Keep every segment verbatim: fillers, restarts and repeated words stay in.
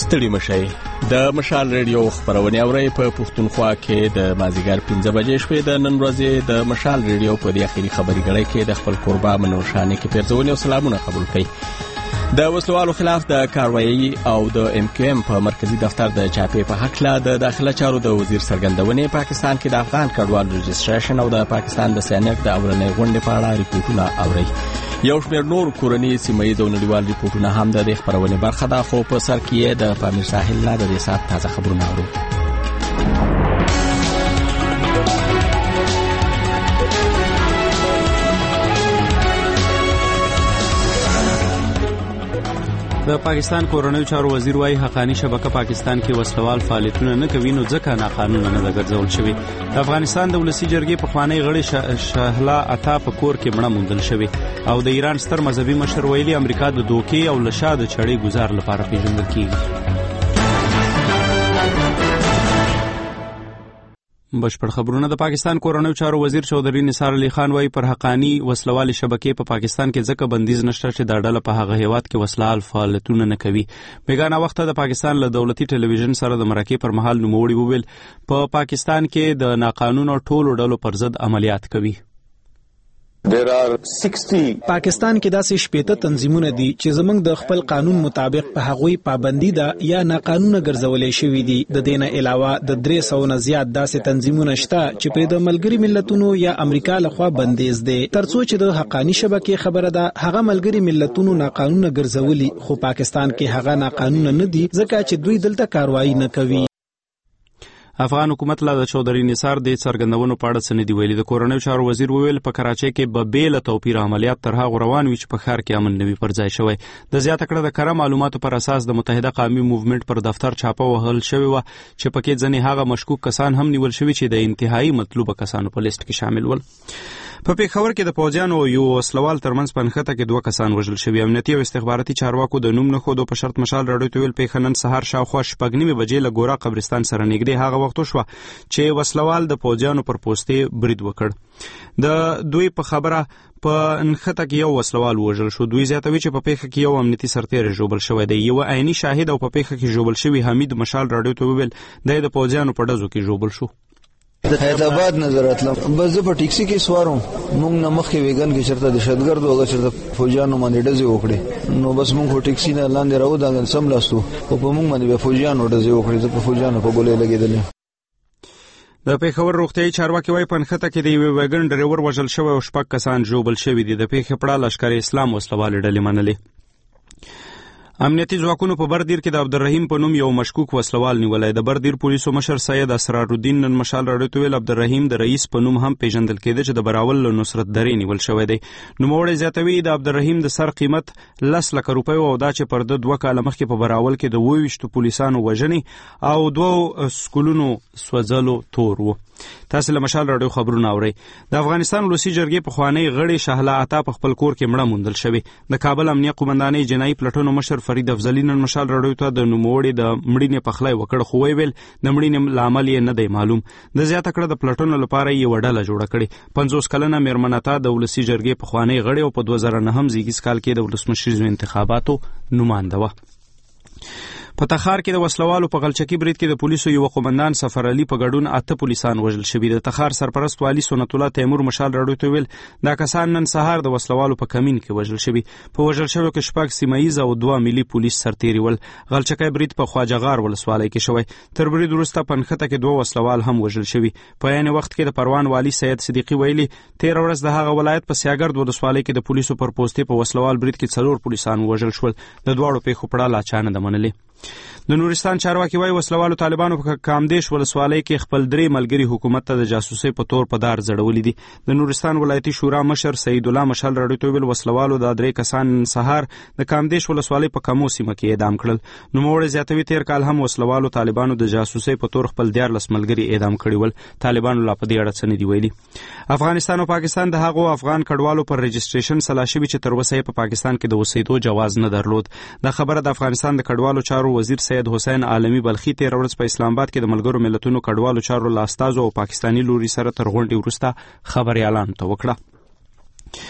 ستړي مشئ د مشال ریډیو خبرونه اورئ په پښتونخوا کې د مازیګر پنځه بجې شوې د نن ورځې د مشال ریډیو په دې اخیری خبري غړي کې د خپل قربا منور شانې کې پیرزونی او سلامونه قبول کړئ. د وسلوالو خلاف د کاروایی او د ام کیو ام په مرکزی دفتر د چاپی په حق لا د داخله چارو د وزیر سرګندونې پاکستان کې د افغان کډوال رجستریشن او د پاکستان د سینټ د اورنۍ غونډې په اړه ریپورتونه اوري. یو شمېر نور کورنی سیمایي د نړیوال ریپورتونه هم د خبرونې برخه ده، خو په سر کې د پامیر ساحل نه د ریاست تازه خبرونه اورو. د پاکستان کورنیو چارو وزیر وايي حقانی شبکه پاکستان کې وسلوال فعالیتونه نه کوي، نو ځکه ناقانونه نه ګرځول شوی. د افغانستان د ولسی جرګې په خوانی غړي شهلا عطا په کور کې مړه موندل شوی او د ایران ستر مذهبي مشر ویلي امریکا د دوکې او لشا د چړې گزار لپاره پیژندل کیږي. بشپړ خبرونه. د پاکستان کورنیو چارو وزیر چودھری نثار علی خان وايي پر حقانی وسلوال شبکې په پا پاکستان کې ځکه بندیز نشته چې دا ډله په هغه هیواد کې وسلوال فعالیتونه نه کوي. بیگانه وخت د پاکستان له دولتي ټلویزیون سره د مرکې پر مهال نوموړي وویل په پا پاکستان کې د ناقانونه ټولو ډلو پر ضد عملیات کوي. پاکستان کې داسې شپېته تنظیمونه دي چې زموږ د خپل قانون مطابق په هغوی پابندي ده یا ناقانونه ګرځولې شوي دي. د دې نه علاوه د درې سوو نه زیات داسې تنظیمونه شته چې په د ملګري ملتونو یا امریکا لخوا بندیز دي. ترڅو چې د حقانی شبکې خبره ده، هغه ملګري ملتونو ناقانونه ګرځولي، خو پاکستان کې هغه ناقانونه نه دي ځکه چې دوی دلته کاروایی نه کوي. افغان حکومت لا د چودھری نثار د څرګندونو په اړه سندې ویلي. د کورنیو چارو وزیر وویل په کراچۍ کې به بیل توپیر عملیات تر هغه روان وي چې په ښار کې امن نوي پر ځای شوی. د زیاته کړه د کره معلوماتو پر اساس د متحده قومي موومېنټ پر دفتر چاپه وهل شوی و چې پکې ځنې هغه مشکوک کسان هم نیول شوی چې د انتهایی مطلوبه کسانو په لیست کې شامل ول. په پیښور کې د پوځیانو یو وسلوال ترمنځ پنخته کې دوه کسان وژل شوي. امنیتي او استخباراتي چارواکو د نوم نه خودو په شرط مشال راډیو ته ویل پیښه نن سهار شاوخوا شپږ نیمې بجې له ګورا قبرستان سره نږدې هغه وخت وشوه چې وسلوال د پوځیانو پر پوستې برید وکړ. د دوی په خبره په نخته کې یو وسلوال وژل شو. دوی زیاتوي چې په پیښه کې یو امنیتي سرتیر ژوبل شوی دی. یو عیني شاهد او په پیښه کې ژوبل شوی حمید مشال راډیو ته ویل د پوځیانو په ډزو کې ژوبل شو. د حیدرآباد نظر اتلم بس په ټیکسي کې سوارم مونږ نه مخکې ویګن کې چرته د شتګرد وګه چرته فوجانو باندې ډزې وکړي، نو بس مونږ ټیکسي نه لاندې راو دا سم لاستو او په مونږ باندې فوجانو ډزې وکړي، په فوجانو په ګولې لګېدل. د پیښور روغتیايي چارواکي وايي پنخته کې د یو ویګن ډرایور وژل شوی او شپږ کسان ژوبل شوي دي. د پیښې په اړه لشکر اسلام وسلوال ډلې منلې. امنیتي ځواکونو په بردیر کې د عبدالرحیم په نوم یو مشکوک وسلوال نیولی. د بردیر پولیسو مشر سید اسرارالدین نن مشال راډیو ته ویل عبدالرحیم د رئیس په نوم هم پیژندل کېده چې د براول له نصرت درې نیول شوی دی. نوموړی زیاتوي د عبدالرحیم د سر قیمت لس لکه روپۍ او دا چې پر د دوه کاله مخکې په براول کې د اووه ویشتو پولیسانو وژنې او دوو سکولونو سوځلو تور و. تاسو له مشال راډیو خبرونه اورئ. د افغانستان ولسی جرګې په خوانی غړي شهلا عطا په خپل کور کې مړه موندل شوی. د کابل امنیه قومندانۍ جنایي پلټنو مشر فرید افضلي نن مشال راډیو ته د نوموړي د مړینې پخلی وکړ، خو ویل د مړینې لامل یې نه دی معلوم. د زیاته کړه د پلټنو لپاره یې وډله جوړه کړې. پنځوس کلنه میرمن عطا د ولسی جرګې په خوانی غړي او په دوه زره نهم زیږیز کال کې د ولسمشریزو انتخاباتو نماینده و. په تخار کې د وسلوالو په غلچکی برید کې د پولیسو یو قومندان سفر علي په ګډون اته پولیسان وژل شوي. د تخار سرپرست والی سنت الله تیمور مشال راډیو ته ویل دا کسان نن سهار د وسلوالو په کمین کې وژل شوي. په وژل شویو کې شپږ سیمایي او دوه ملي پولیس سرتیري ول. غلچکی برید په خواجهغار ولسوالۍ کې شوی. تر برید وروسته پنخته کې دوه وسلوال هم وژل شوي. په عین وخت کې د پروان والی سید صدیقي ویلي تیر ورځ د هغه ولایت په سیاګرد ولسوالۍ کې د پولیسو پر پوستې په وسلوال برید کې څلور پولیسان وژل شول. د دواړو پیښو په اړه لا چا نه ده منلې. د نورستان چارواکي وايي وسلوالو طالبانو په کامدیش ولسوالۍ کې خپل درې ملګري حکومت ته د جاسوسۍ په تور په دار ځړولي دي. د نورستان ولایتي شورا مشر سید الله مشال راډیو ته ویل وسلوالو د درې کسان سهار د کامدیش ولسوالۍ په کمو سیمه کې اعدام کړل. نوموړی زیاتوي تیر کال هم وسلوالو طالبانو د جاسوسۍ په تور خپل دیارلس ملګري اعدام کړي ول. طالبانو لا په دې اړه څه نه دي ویلي. افغانستان او پاکستان د هغو افغان کډوالو پر رجستریشن سلا شوي چې تر اوسه یې په پاکستان کې د اوسېدو جواز نه درلود. دا خبره د افغانستان د کډوالو چارو وزیر سید حسین عالمي بلخي تیر ورځ په اسلام آباد کې د ملګرو ملتونو کډوالو چارو له استازو او پاکستاني لوري سره تر غونډې وروسته خبري اعلان ته وکړه.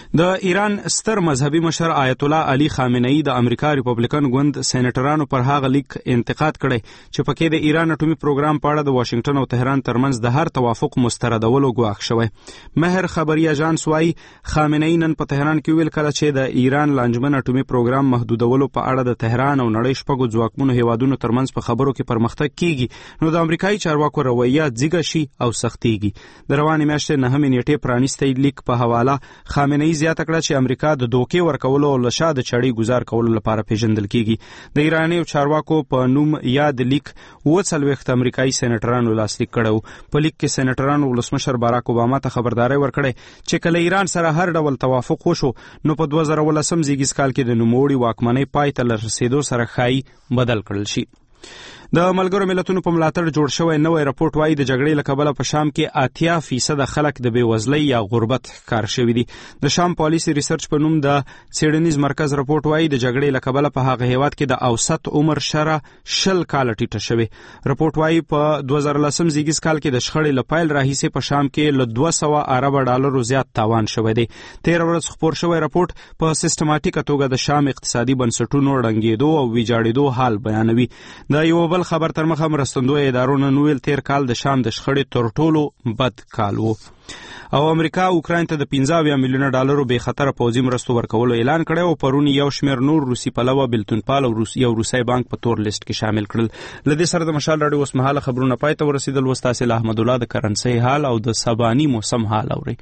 د ایران ستر مذهبي مشر آیت الله علي خامنه‌ای د امریکا ریپبلیکن ګوند سېنیټرانو پر هغه لیک انتقاد کړی چې پکې د ایران اټومي پروګرام په اړه د واشنگټن او تهران ترمنځ د هر توافق مستردولو ګواښ شوی. مهر خبري اژانس وايي خامنه‌ای نن په تهران کې ویل کړه چې د ایران لانجمن اټومي پروګرام محدودولو په اړه د تهران او نړۍ شپږو ځواکمنو هیوادونو ترمنځ په خبرو کې پرمختګ کیږي نو د امریکایي چارواکو رویه ځیګه شي او سختيږي. د روانې میاشتې نهمې نیټې پرانیستی لیک په حواله خامنه‌ای زیاته کړه چې امریکا د دوکې ورکولو او لشا د چړې گزار کولو لپاره پیژندل کیږي. د ایراني چارواکو په نوم یاد لیک اووه څلوېښت امریکایي سېنیټرانو لاسلیک کړو. په لیک کې سېنیټرانو ولسمشر باراک اوباما ته خبرداري ورکړې چې کله ایران سره هر ډول توافق وشو نو په دوه زره ولسم زیږیز کال کې د نوموړي واکمنۍ پای ته رسیدو سره ښایي بدل کړل شي. د ملګرو ملتونو په ملاتړ جوړ شوی نوی راپورټ وايي د جګړې له کبله په شام کې اتیا فیصد خلک د بېوزلۍ یا غربت ښکار شوي دي. د شام پالیسي ریسرچ په نوم د څېړنیز مرکز راپورټ وايي د جګړې له کبله په هغه هیواد کې د اوسط عمر شره شل کاله ټیټه شوې. راپورټ وايي په دوه زره لسم زیږیز کال کې د شخړې له پیل راهیسې په شام کې له دوه سوه اربه ډالرو زیات تاوان شوی دی. تېره ورځ خپور شوی راپورټ په سیستماتیکه توګه د شام اقتصادي بنسټونو ړنګېدو او ویجاړېدو حال بیانوي. د یو بل خبر تر مخه مرستندوی ادارو نن ویل تیر کال د شام د شخړې تر ټولو بد کال و. او امریکا اوکراین ته د پنځه اویا میلیونه ډالرو بې خطره پوځي مرستو ورکولو اعلان کړی او پرون یو شمېر نور روسي پلوه بېلتونپال او یو روسي بانک په تور لیست کې شامل کړل. له دې سره د مشال راډیو اوسمهاله خبرونه پای ته ورسېدل. اوس تاسې له احمد الله د کرنسۍ حال او د سباني موسم حال اورئ.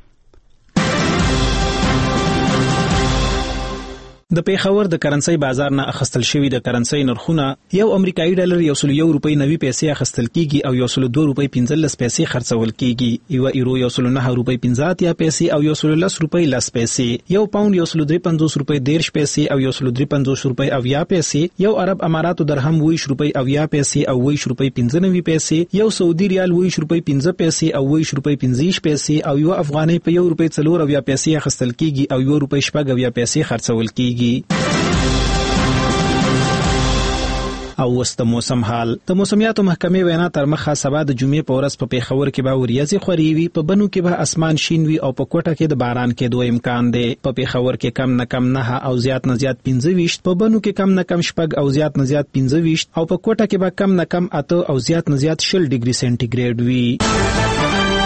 د پیښور د کرنسۍ بازار نه اخستل شوی د کرنسۍ نرخونه یو امریکایي ډالر یو سل یو روپۍ نوي پیسې اخستل کیږي او یو سل دوه روپۍ پنځلس پیسې خرڅول کیږي. یو ایرو یو سل نه روپۍ پنځه اتیا پیسې او یو سل لس روپۍ لس پیسې. یو پاوند یو سل درې پنځوس روپۍ دیرش پیسې او یو سل درې پنځوس روپۍ اویا پیسې. یو عرب اماراتو درهم ویش روپۍ اویا پیسې او ویش روپۍ پنځه نوي پیسې. یو سعودي ریال ویش روپۍ پنځه پیسې او ویش روپۍ پنځه پیسې او یو افغانۍ په یو روپۍ څلور اویا پیسې اخستل کیږي او یو روپۍ شپږ اویا پیسې خرڅول کیږي. او اوس د موسم حال. د موسمیاتو محکمې وینا تر مخه سبا د جمعې په ورځ په پیښور کې به وریځې خورې وي، په بنو کې به اسمان شین وي او په کوټه کې د باران کېدو امکان دی. په پیښور کې کم نه کم نه او زیات نه زیات پنځه ویشت، په بنو کې کم نه کم شپږ او زیات نه زیات پنځه ویشت او په کوټه کې به کم نه کم اته او زیات نه زیات شل ډیګري سنټیګریډ وي.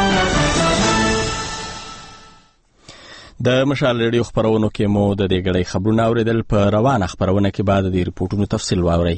د مشال ریډیو خبرونو کې مو د دې غړي خبرونه اوریدل. په روانه خبرونه کې بعد د ریپورتونو تفصیل واورئ.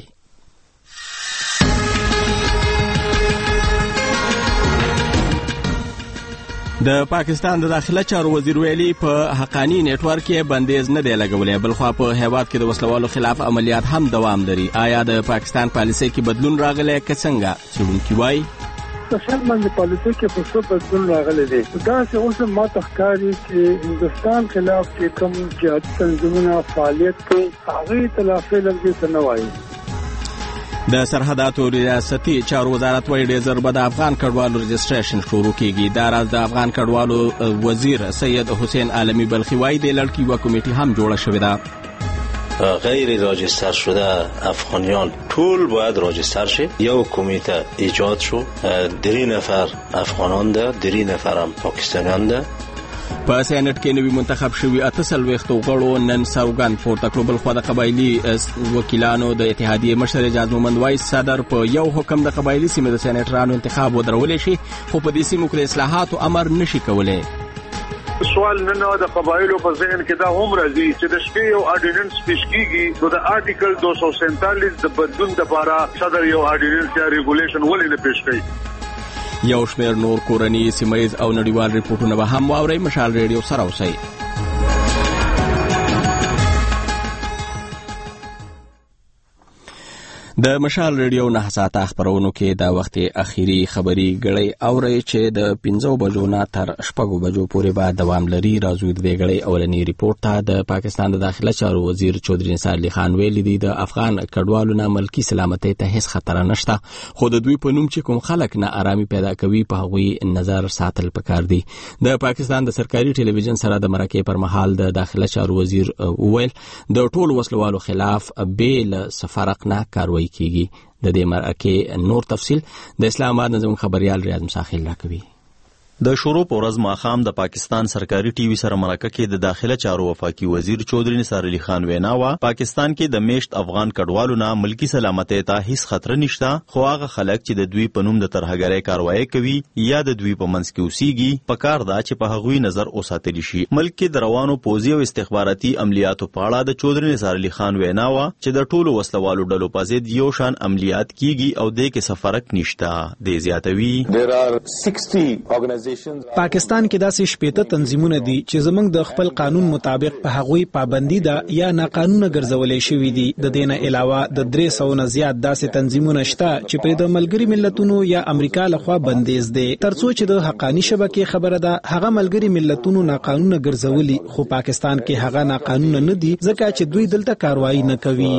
د پاکستان د داخله چارو وزیر ویلي په حقانی نیټ ورک کې بندیز نه دی لګولې، بلخو په هیواد کې د وسلوالو خلاف عملیات هم دوام لري. آیا د پاکستان پالیسۍ کې بدلون راغلی که څنګه؟ څېړونکي وایي اصل باندې پالیسي کې په څه بدلون راغلی دی. دا چې اوس ما تخکاری چې هندستان خلاف چې کوم جهادي تنظیمونه فعالیت کوي هغه تلافي لږه څه نه وایي. د سرحداتو ریاستي چارو وزارت وایي ډېر ژر به د افغان کډوالو رجسټریشن شروع کیږي. دا راز د افغان کډوالو وزیر سید حسین عالمی بلخی وایي د لړکی و کمیټه هم جوړه شوې ده. غیر راجستر شده افغانیان طول باید راجستر شه. یو کمیته ایجاد شو، دری نفر افغانان ده، دری نفر هم پاکستانیان ده. په سینټ کې نوی منتخب شوی اته څلوېښتو غړو نن سوګند پورته کړو. بلخو د قبایلي وکیلانو د اتحادیې مشر اجاز مومند وایي صدر په یو حکم د قبایلي سیمې د سینټرانو انتخاب ودرولی شي، خو په دې سیمو کې د اصلاحاتو امر نشي کولی. سوال نه نه د قبایلو په ذهن کې دا هم راځي چې د شپې یو آرډیننس پیش کیږي، نو د آرټیکل دو سو سینتالیس د بدلون لپاره صدر یو آرډیننس یا ریګولیشن ولې نه پیش کوي. یو شمېر نور کورني سیمایز او نړیوال ریپورتونه به هم واورئ. مشال ریډیو سره اوسئ. د مشال ریډیو نه ساعته خبرونو کې دا وخت اخیری خبري غړي اوري چې د پنځو بجو نه تر شپږو بجو پورې به دوام لري. راځو د غړي اولنی ریپورت ته. د پاکستان د داخله چارو وزیر چودري نثار علي خان ویلي دی د افغان کډوالو نه ملکی سلامتۍ ته هیڅ خطر نشته، خو د دوی په نوم چې کوم خلک نه آرامي پیدا کوي په هغوی نظر ساتل پکار دی. د پاکستان د سرکاري ټلویزیون سره د مرکې پر مهال د داخله چارو وزیر ویل د ټول وسلوالو خلاف بیل سفارق نه کاروي کیږي. د دې مرکې نور تفصیل د اسلام آباد نظم خبريال ریاض مساخیل راکوي. د شروع په ورځ ماښام د پاکستان سرکاري ټي وي سره مرکه کې د داخله چارو وفاقي وزیر چودري نثار علي خان وینا وا پاکستان کې د میشت افغان کډوالو نه ملکی سلامتۍ ته هیڅ خطر نشته، خو هغه خلک چې د دوی په نوم د ترهګرۍ کاروایی کوي یا د دوی په منځ کې اوسېږي پکار ده چې په هغوی نظر وساتل شي. ملک کې د روانو پوځي او استخباراتي عملیاتو په اړه د چودري نثار علي خان وینا وا چې د ټولو وسلوالو ډلو په ضد یو شان عملیات کیږي او د کې سفرک نشته. د زیاتوي پاکستان کې داسې شپېته تنظیمونه دي چې زموږ د خپل قانون مطابق په هغوی پابندي ده یا ناقانونه ګرځولې شوي دي. د دې نه علاوه د درې سوو نه زیات داسې تنظیمونه شته چې پرې د ملګري ملتونو یا امریکا لخوا بندیز دي. ترڅو چې د حقاني شبکې خبره ده هغه ملګري ملتونو ناقانونه ګرځولي، خو پاکستان کې هغه ناقانونه نه دي ځکه چې دوی دلته کاروایی نه کوي.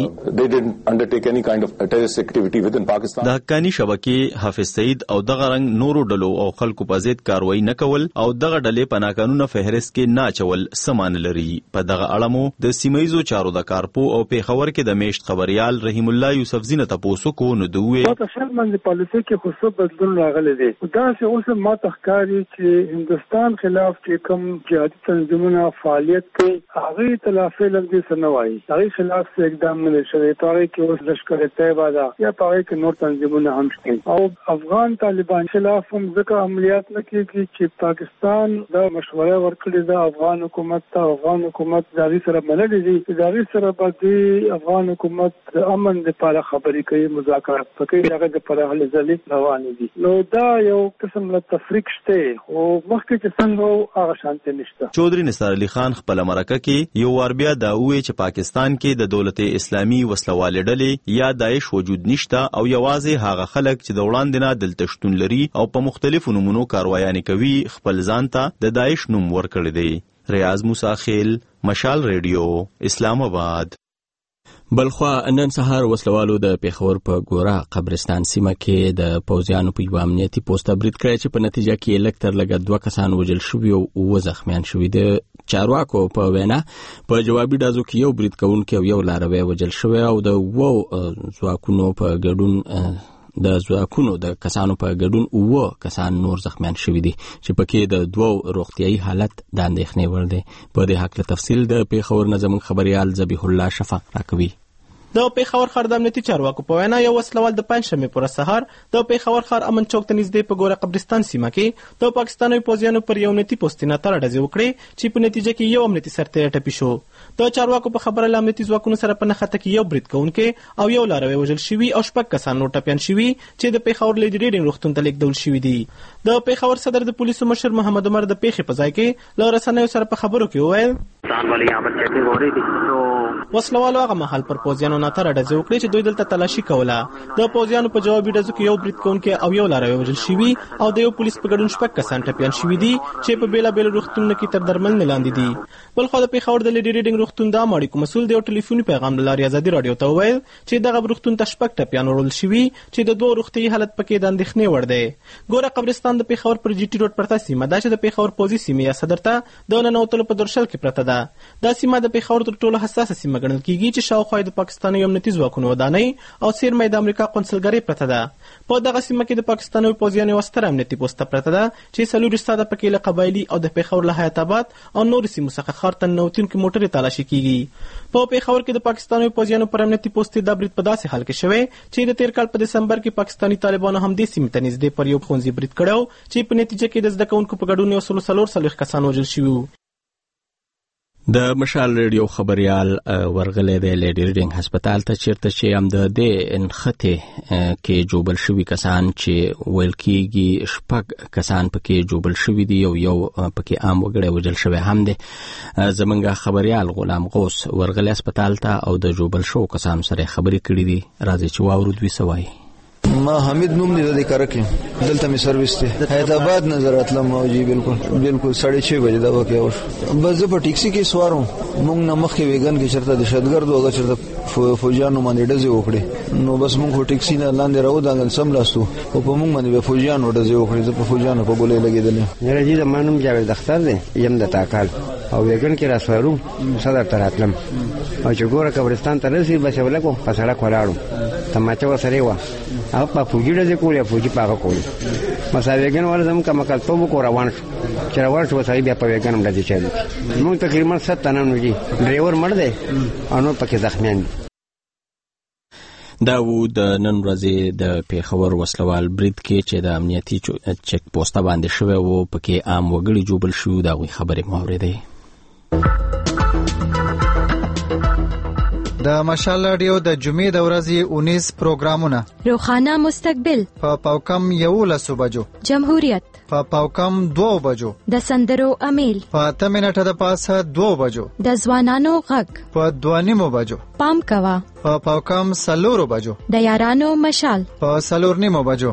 د حقاني شبکې حافظ سعید او دغه رنګ نورو ډلو او خلکو په ضد کاروایی نه کول او دغه ډلې په ناقانونه فهرست کې نه اچول سمان لري. په دغه اړه مو د سیمایزو چارو د کارپو او پیښور کې د میشت خبريال رحیم الله یوسف زینه تاسو کو نو دوی په خپل باندې پالیسي کې خو څه بدلون راغلی دی. دا چې اوس ما تخکاری چې هندستان خلاف چې کوم جهادي تنظیمونه فعالیت کوي هغه تلافي لږ سنوي هغه خلاف څه اقدام نه شوی. تاریخ کې اوس لشکره طیبه دا یا پاره کې نور تنظیمونه هم شته او افغان طالبان خلاف هم ځکه عملیات نه کیږي چې پاکستان دا مشوره ورکړي د افغان حکومت ته. افغان حکومت دغه سره بلل دي چې دغه سره باندې افغان حکومت امن لپاره خبرې کوي، مذاکرات کوي، هغه د پر حل ځلې روان دي. نو دا یو قسم له تفریق شته او مخکې چې څنګه هغه شانته نشته. چودري نثار علي خان خپل مرکه کې یو ور بیا دا وی چې پاکستان کې د دولت اسلامي وسلوال ډلې یا داعش وجود نشته او یوازې هغه خلک چې د وړاندې نه دلته شتون لري او په مختلفو نومونو کاروایانې کوي خپل ځان ته د داعش نوم ورکړی دی. ریاض موسی خیل، مشال ریډیو، اسلام آباد. بلخوا نن سهار وسلوالو د پیښور په ګورا قبرستان سیمه کې د پوځیانو په یو امنیتي پوسټ برید کړی چې په نتیجه کې لږ تر لږه دوه کسان وژل شوي او اووه زخمیان شوي. د چارواکو په وینا په جوابي ډازو کې یو برید کوونکی او یو لاروی وژل شوی او د اووه ځواکونو په ګډون د ځواکونو د کسانو په ګډون اووه کسان نور زخمیان شوي دي چې پکې د دوو روغتیايي حالت د اندېښنې وړ دی. په دې هکله تفصیل د پیښور نه زموږ خبريال ذبیح الله شفق راکوي. د پیښور ښار د امنیتي چارواکو په وینا یو وسلوال د پنځشنبې پر سهار د پیښور ښار امن چوک ته نږدې په ګوره قبرستان سیمه کې د پاکستاني پوځیانو پر یو امنیتي پوسټ نه تر ډزې وکړې چې په نتیجه کې یو امنیتي سرتېری ټپي شو. د چارواکو په خبره له امنیتي ځواکونو سره په نښته کې یو برید کوونکی او یو لاروی وژل شوي او شپږ کسان نور ټپیان شوي چې د پیښور لیډي ریډینګ روغتون ته لیږدول شوي دي. د پیښور صدر د پولیسو مشر محمد عمر د پیښې په ځای کې له رسنیو سره په خبرو کې وویل وسلوالو هغه مهال پر پوځیانو ناتره ډزې وکړې چې دوی دلته تلاشي کوله. د پوځیانو په جوابي ډزو کې یو برید کوونکی او یو لاروی وژل شوي او د یو پولیس په ګډون شپږ کسان ټپیان شوي دي چې په بیلابیلو روغتونونو کې تر درملنې لاندې دي. بلخوا د پیښور د لیډي ریډینګ روغتون د عامه اړیکو مسؤل د یو ټلیفوني پیغام له لارې ازادي راډیو ته وویل چې دغه روغتون ته شپږ ټپیان وړل شوي چې د دوه روغتیايي حالت پکې د اندېښنې وړ دی. ګوره قبرستان د پیښور پر جی ټي روډ پرته سیمه ده چې د پیښور پوځي سیمې یا صدر ته د ننوتلو په درشل کې پرته ده. دا سیمه د پیښور تر ټولو حساسه سیمه ګڼل کیږي چې شاوخوا د پاکستاني امنیتي ځواکونو ودانۍ او څیرمه د امریکا قونسلګرۍ پرته ده. په دغه سیمه کې د پاکستاني پوځیانو یوه ستره امنیتي پوسټه پرته ده چې څلور ساده پکې له قبایلي او د پیښور له حیات آباد او نورو سیمو څخه ښار ته ننوتونکي موټرې تالاشي کیږي. په پیښور کې د پاکستاني پوځیانو پر امنیتي پوسټې دا برید په داسې حال کې شوی چې د تیر کال په دسمبر کې پاکستاني طالبانو هم دې سیمې ته نږدې پر یو ښوونځي برید کړی چې په نتیجه کې د زده کوونکو په ګډون یو سلو څلور څلوېښت کسان وژل شوي وو. د مشال ریډیو خبريال ورغلې د لیډي ریډینګ هسپتال ته چیرته چې هم د دې انخته کې جوبل شوي کسان چې ویل کېږي شپږ کسان پکې جوبل شوي دي او یو پکې عام وګړی وژل شوی هم دی. زمونږ خبريال غلام غوث ورغلې هسپتال ته او د جوبل شو کسان سره خبرې کړې دي. راځي چې واورو دوی څه وایي. ما حمید نوم دی د کارکې دلته می سرویس ته حیدرآباد نظر اتلم او جی بالکل بالکل ساڑھے چھ بجے دا وکه او بس په ټیکسي کې سوارم مونږ نه مخکې ویګن کې چرته د شدګردو هغه چرته فوجانو باندې ډزې وکړي نو بس مونږ ټیکسي نه لاندې راو دانګل سم لاستو او په مونږ باندې فوجانو ډزې وکړي زه په فوجانو په ګولې لګېدل. نه راځي د مانوم جاوید اختر دی یم د تاکال او ویګن کې راسوارو صدر تر اتلم او چې ګوره قبرستان ته رسې بس ولکو په سړک ولاړو تماچه ورسره وه هغه په فوجي ډزې کولې او فوجي په هغه کولې مساویګن والا زموږ کمکلتوب وکړو روان شو چې روان شو سړی بیا په ویګن هم ډزې چلې موږ تقریبا ست تنه نو دي ډرایور مړ دی او نور پکې زخمیان دي. دا و د نن ورځې د پیښور وسلوال برید کې چې د امنیتي چک پوسټه باندې شوی و پکې عام وګړي جوبل شو دا غوي خبرې مو اورېدې. د مشال رادیو د جمعې د ورځې اونیس پروګرامونه: روخانه مستقبل په پاوکم یولس بجو، جمهوریت په پاوکم دو بجو، د سندرو امیل په اته منټه د پاسه دو بجو، د ځوانانو غږ په دوه نیمو بجو، پام کوا په پاوکم سلورو بجو، د یارانو مشال په سلور نیمو بجو.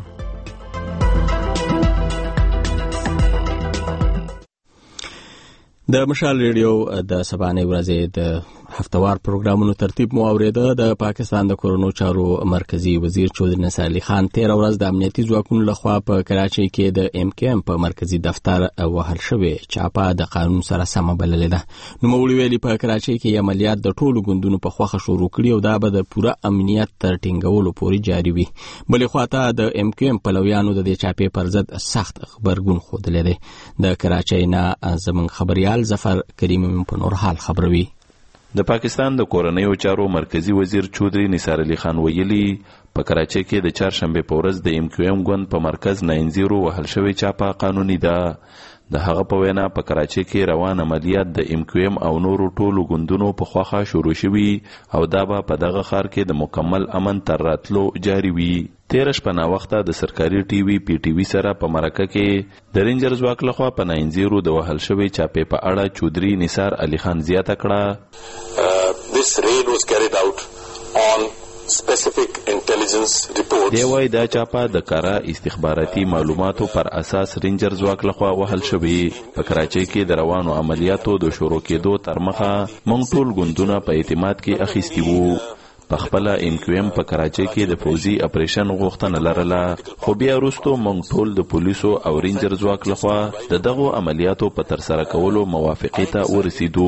د مشال ریډیو د سبانه ورځې د هفتوار پروګرامونو ترتیب مو اوریده. د پاکستان د کورونو چارو مرکزی وزیر چودري نصر علي خان تیر ورځ د امنیتي ځواکونو لخوا په کراچۍ کې د ایم کې ایم په مرکزی دفتر وهل شوی چاپه د قانون سره سم بللې ده. نو مولوی ویلي په کراچۍ کې عملیات د ټولو ګوندونو په خوخه شروع کړي او دا به د پوره امنیت تر ټینګولو پورې جاري وي. بلې خواته د ایم کې ایم پلویانو د دې چاپې پر ضد سخت خبرګون خوده دی. د کراچۍ نه زمون خبريال ظفر کریم په نور حال خبروي. د پاکستان د کورنیو چارو مرکزی وزیر چودري نثار علي خان ویلي په کراچۍ کې د چهارشنبه په ورځ د ایم کیو ایم ګوند په مرکز ناین زیرو وهل شوی چاپه قانوني ده. د هغه په وینا په کراچۍ کې روان عملیات د ایم کیو ایم او نورو ټولو ګوندونو په خواخه شروع شوي او دا به په دغه ښار کې د مکمل امن تر راتلو جاري وي. تیر شپه نا وخته د سرکاري ټي وي پی ټي وي سره په مرکه کې د رینجر ځواک لخوا په ناین زیرو د وهل شوی چاپې په اړه چودري نثار علي خان زیاته کړه: This raid was carried out on specific intelligence reports. دی وای دا چاپه د کارا استخباراتي معلوماتو پر اساس رینجر ځواک لخوا وهل شوی. په کراچۍ کې د روانو عملیاتو د شروع کېدو تر مخه مونږ ټول ګوندونه په اعتماد کې اخیستي وو. په خپل ایم کیو ایم په کراچۍ کې د فوزي اپریشن غوښتنه لرله، خو بیا وروسته مونږ ټول د پولیسو او رینجر ځواک لخوا د دغو عملیاتو په ترسره کولو موافقې ته ورسېدو.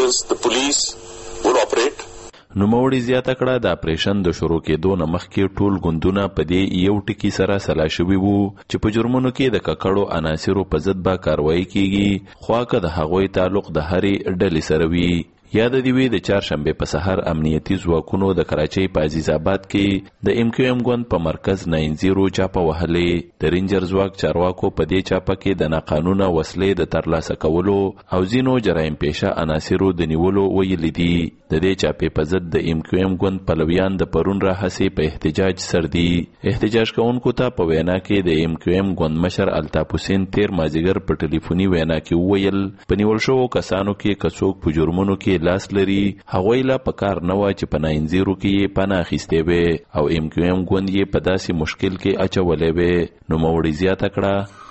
نوموړي زیاته کړه د اپریشن د شروع کېدو نه مخکې ټول ګوندونه په دې یو ټکي سره سلا شوي وو چې په جرمونو کې د ککړو عناصرو په ضد به کاروایی کیږي، خو که د هغوی تعلق د هرې ډلې سره وي. یاد دی وی د چهارشنبه په سحر امنیتي ځواکونو د کراچۍ په عزیز آباد کې د ایم کیو ایم ګوند په مرکز ناین زیرو چاپه وهلې. د رینجر ځواک چارواکو په دې چاپه کې د ناقانونه وسلې د ترلاسه کولو او ځینو جرایم پیشه عناصرو د نیولو ویلي دي. د دې چاپې په ضد د ایم کیو ایم ګوند پلویان د پرون راهسې په احتجاج سر دي. احتجاج کوونکو ته په وینا کې د ایم کیو ایم ګوند مشر الطاف حسین تیر مازیګر په ټلیفوني وینا کې وویل په نیول شوو کسانو کې کڅوک په جرمونو کې لاس لري هغوی لا په کار نه وای چې په ناین زیرو کې یې پناه اخیستې وې او ایم کیو ایم ګوند یې په داسې مشکل کې اچولې وې. نوموړي زیاته کړه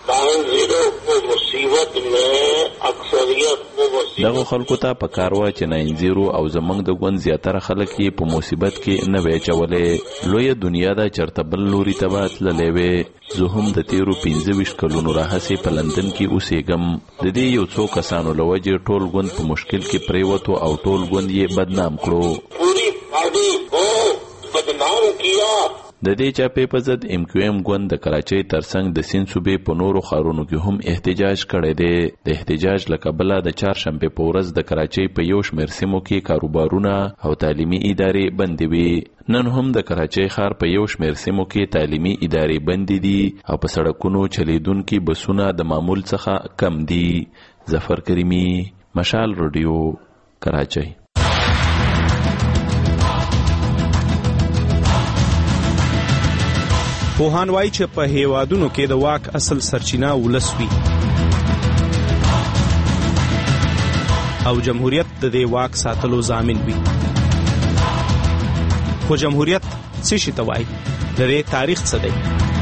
دغه خلکو ته په کار وای چې ناین زیرو او زمنګ د ګوند زیاتره خلک یې په مصیبت کې نه وی چولې. لویه دنیا دا چرته بل لوري ته به تللې وې. زه هم د تیرو پنځه ویشت کلونو راهسې په لندن کې اوسېږم. د دې یو څو کسانو له وجې ټول ګوند په مشکل کې پریوتو او ټول ګوند یې بدنام کړو. د دې چاپې په ضد ایم کیو ایم ګوند د کراچۍ ترڅنګ د سیند صوبې په نورو ښارونو کې هم احتجاج کړی دی. د احتجاج له کبله د چهارشنبې په ورځ د کراچۍ په یو شمېر سیمو کې کاروبارونه او تعلیمي ادارې بندې وي. نن هم د کراچۍ ښار په یو شمېر سیمو کې تعلیمي ادارې بندې دي او په سړکونو چلیدونکي بسونه د معمول څخه کم دي. ظفر کریمی، مشال رادیو، کراچۍ. پوهان وایي چې په هیوادونو کې د واک اصل سرچینه ولس وي او جمهوریت د دې واک ساتلو ضامن وي. خو جمهوریت څه شي ته وایي؟ د دې تاریخ څه دی؟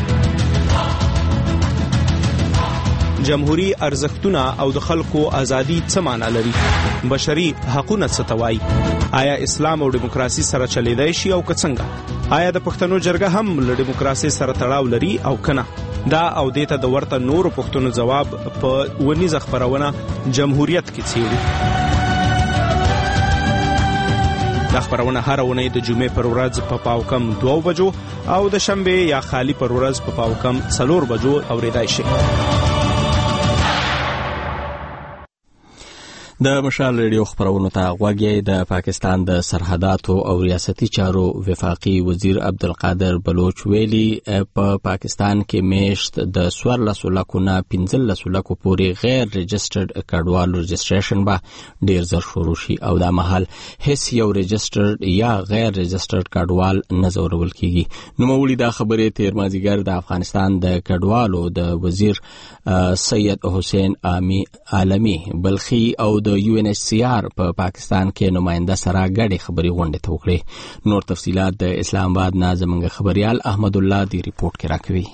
جمهوری ارزښتونه او د خلکو ازادي څه معنا لري؟ بشري حقوقونه څه ته وایي؟ آیا اسلام او دیموکراسي سره چلیدای شي او که څنګه؟ آیا د پښتنو جرګه هم له دیموکراسي سره تړاو لري او کنه؟ دا او دیته د ورته نورو پښتنو جواب په ونیزه خبرونه جمهوریت کې څیړي. دا خبرونه هر اونۍ د جمعې پر ورځ په پاو کم دوه بجو او د شنبه یا خالی پر ورځ په پاو کم څلور بجو اوریدای شي. د مشال ریډیو خبرونو ته غوږی د پاکستان د سرحداتو او ریاستي چارو وفاقي وزیر عبدالقادر بلوچ ویلي په پا پاکستان کې میشت د څوارلسو لکو نه پنځلسو لکو پورې غیر رجسټرډ کډوالو رجسټریشن به ډیر زر شروع شي او دا مهال هیڅ یو رجسټرډ یا غیر رجسټرډ کډوال نه ځورول کیږي. نوموړي دا خبرې تیر مازیګر د افغانستان د کډوالو د وزیر سید حسین عالمی بلخي او د یو ان ایچ سی آر په پاکستان کې نماینده سره ګډې خبري غونډه ته وکړي. نور تفصيلات د اسلام آباد نه زموږ خبريال احمد الله دی ریپورت کې راکوي.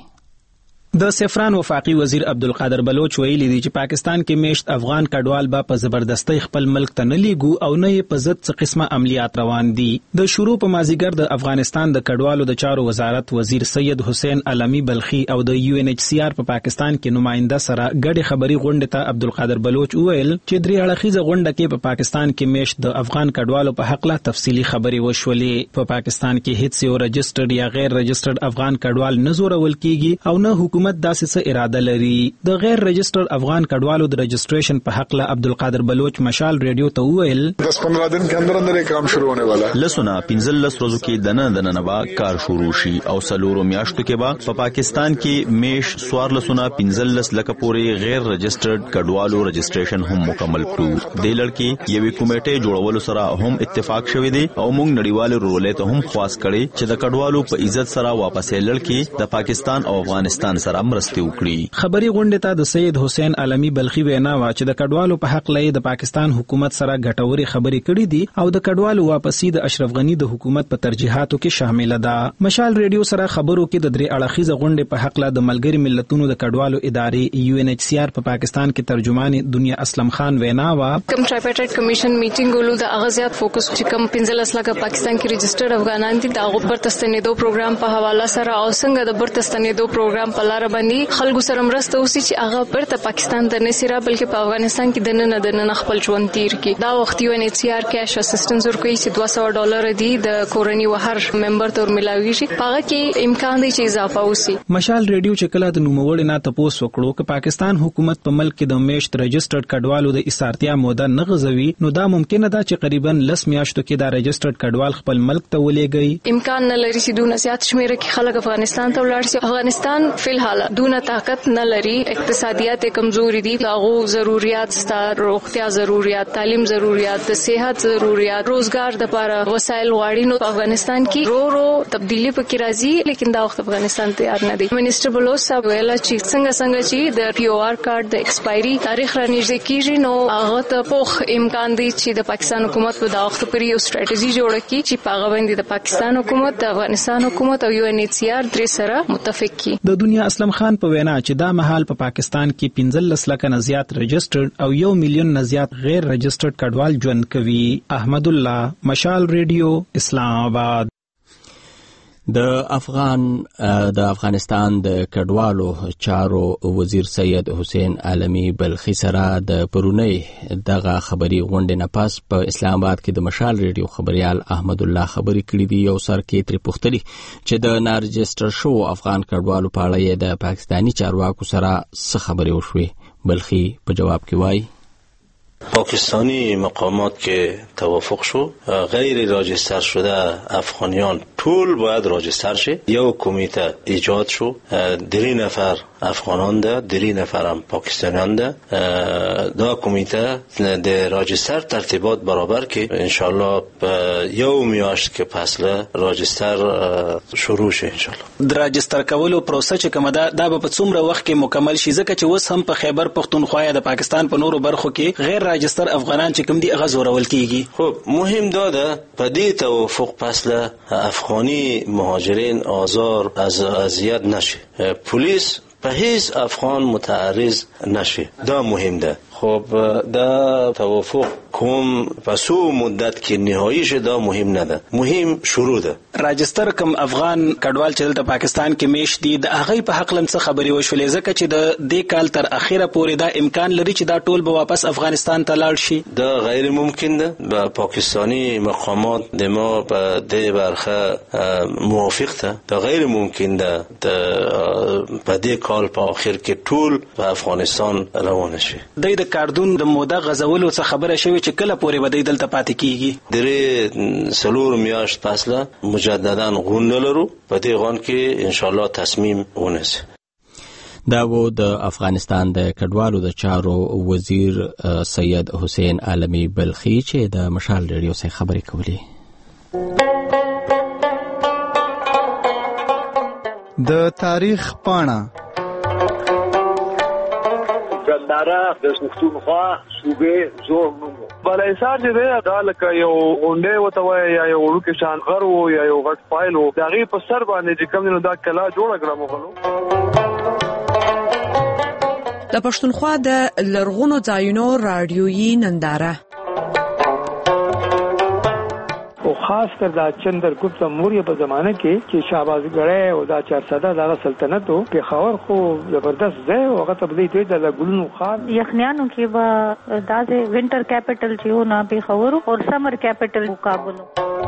د سفران وفاقي وزیر عبدالقادر بلوچ ویلي دی چې پاکستان کې میشت افغان کډوال به په زبردستۍ خپل ملک ته نه لیږو او نه یې په ضد څه قسمه عملیات روان دي. د شروع په مازیګر د افغانستان د کډوالو د چارو وزارت وزیر سید حسین علمی بلخي او د یو ان ایچ سی آر په پاکستان کې نماینده سره ګډې خبري غونډه ته عبدالقادر بلوچ وویل چې درې اړخیزه غونډه کې په پاکستان کې میشت د افغان کډوالو په حق لا تفصیلی خبري وشولې. په پاکستان کې هیڅ یو رجسټرډ یا غیر رجسټرډ افغان کډوال نه زورول کیږي او نه حکومت داسې څه اراده لري. د غیر رجسټر افغان کډوالو د رجسټریشن په حق له عبدالقادر بلوچ مشال ریډیو ته وویل دس پندرہ دن کے اندر اندر کام شروع ہونے والا ہے. لسونه پنځلس ورځو کې دنه دنه با کار شروع شي او سلورو میاشتو کې با په پاکستان کې میش سوار لسونه پنځلس لکه پورې غیر رجسټرډ کډوالو رجسټریشن هم مکمل کړو. د لړکی یوې کمیټې جوړولو سره هم اتفاق شوی دی او موږ نړیوال رولې ته هم خواست کړي چې د کډوالو په عزت سره واپس لړکی د پاکستان او افغانستان سره مرسته وکړي. خبري غونډه ته د سید حسین علمی بلخي وینا وا چې د کډوالو په حق لې د پاکستان حکومت سره ګټوري خبري کړې دي او د کډوالو واپسی د اشرف غنی د حکومت په ترجیحاتو کې شامل ده. مشال ریډیو سره خبرو کې د درې اړخیزه غونډه په حق له د ملګری ملتونو د کډوالو ادارې یو ان ایچ سی آر په پاکستان کې ترجمان دنیا اسلم خان وینا وا کم ټرایپارټایټ کمیشن میټینګ ولو د اغازيات فوکس چې کم پنځلس لکه پاکستان کې رجسټرډ افغانان دي د غوبر تستنیدو پروګرام په حواله سره او څنګه د بر تستنیدو پروګرام په لار باندې خلکو سره مرسته وسی چې هغه پرته پاکستان ته نه سره بلکې په افغانستان کې د نه د نه خپل ژوند تیر کی. دا وخت یو ان ایچ سی آر کیش اسسټنس ورکوي چې دوه سوه ډالر دی د کورنۍ و هر ممبر ته ملاوي شي. هغه کې امکان دی چې اضافه وسی. مشال ریډیو چې کله د نوموړي نه تاسو وکړو چې پاکستان حکومت په ملک کې د میشت رجسټرډ کډوالو د اسارتیا موده نه غزوي نو دا ممکن ده چې قریبا لس میاشتو کې دا رجسټرډ کډوال خپل ملک ته ولېږي. امکان نه لري چې دونه زیات شمیر کې خلک افغانستان ته ولاړ شي. افغانستان فلحال دونه طاقت نه لري، اقتصادیات کمزوري دي، داغو ضرورت ستار روغتیا ضرورت، تعلیم ضرورت، صحت ضرورت، روزګار د لپاره وسایل غواړي. نو افغانستان کې رو رو تبدیلی پکې راځي لیکن دا وخت افغانستان تیار نه دی. منیسټر بلوچ صاحب ویل چې څنګه څنګه چې د پی او آر کارت د ایکسپایری تاریخ را نږدې کیږي نو هغه ته پوخ امکان دی چې د پاکستان حکومت په دا وخت پرې یو ستراتیژي جوړه کړي چې په هغه باندې د پاکستان حکومت، د افغانستان حکومت او یو ان ایچ سی آر درې سره متفق کړي. د دنیا اسلم خان په وینا چې دا مهال په پاکستان کې پنځلس لکه نه زیات رجسټرډ او یو میلیون نه زیات غیر رجسټرډ کډوال ژوند کوي. احمد الله، مشال ریډیو، اسلام آباد. د افغان د افغانستان د کډوالو چارو وزیر سید حسین عالمی بلخي سره د پرونی دغه خبري غونډه نه پاس په اسلام آباد کې د مشال ریډیو خبريال احمد الله خبري کړې دي. یو سر کې تر پختلی چې د نارجسټر شو افغان کډوالو په اړه د پاکستانی چارواکو سره څه خبري وشوي. بلخي په جواب کې وایي پاکستانی مقامات که توافق شو غیر راجستر شده افغانیان طول باید راجستر شه. یو کمیته ایجاد شو، دری نفر افغانان ده، دری نفر هم پاکستانیان ده. دا کمیته ده راجستر ترتیبات برابر که انشالله یو میاشت که پسله راجستر شروع شه انشالله. د راجستر کولو پروسه چې کومه ده دا به په څومره وخت کې مکمل شي؟ ځکه چې اوس هم په خیبر پختونخوا یا د پاکستان په نورو برخو کې غیر راجستر افغانان چې کوم دي هغه زورول کیږي. خب مهم داده په دې توافق پسله افغانی مهاجرین آزار از اذیت نشه، پلیس به هیچ افغان متعرض نشه. دا مهم ده. خب دا توافق کوم پسو مدت کې نهایی شه دا مهم نه ده، مهم شروع ده. راجستر کم افغان کډوال چې د پاکستان کې میش دي د هغه په حق لم څه خبري وشولې ځکه چې د دې کال تر اخیره پورې دا امکان لري چې دا ټول به واپس افغانستان ته لاړ شي. دا غیر ممکن ده. با پاکستانی مقامات د ما په دې برخه موافق ده. دا غیر ممکن ده په دې کال په اخر کې ټول په افغانستان روان شي. د کاردون د موده غزولو څخه خبره شوی چې کله پورې به دلته پاتې کیږي. درې سلور میاشت پسله مجددا غون لرو په دې غون کې ان شاء الله تصمیم ونیسي. دا و د افغانستان د کډوالو د چارو وزیر سید حسین عالمی بلخی چې د مشال ریډیو سره خبرې کولې. د تاریخ پاڼه ګنداره د پښتونخوا صوبې زور نومو بلایسار چې دی دا لکه یو غونډې ورته وایي یا یو وړوکی شان غر و یا یو غټ فایل و د هغې په سر باندې چې کوم دی نو دا کلا جوړه کړه مغلو. د پښتونخوا د لرغونو ځایونو راډیویي ننداره او خاص کر دا چندرګپت موریه په زمانه کې چې شهبازګړی او دا چارسده دغه سلطنت و پېښور خو زبردست ځای و هغه ته به دوی د ګلونو ښار یخنیانو کې به دا د وینټر کیپټل چې و نه پېښور او سمر کیپټل کابل.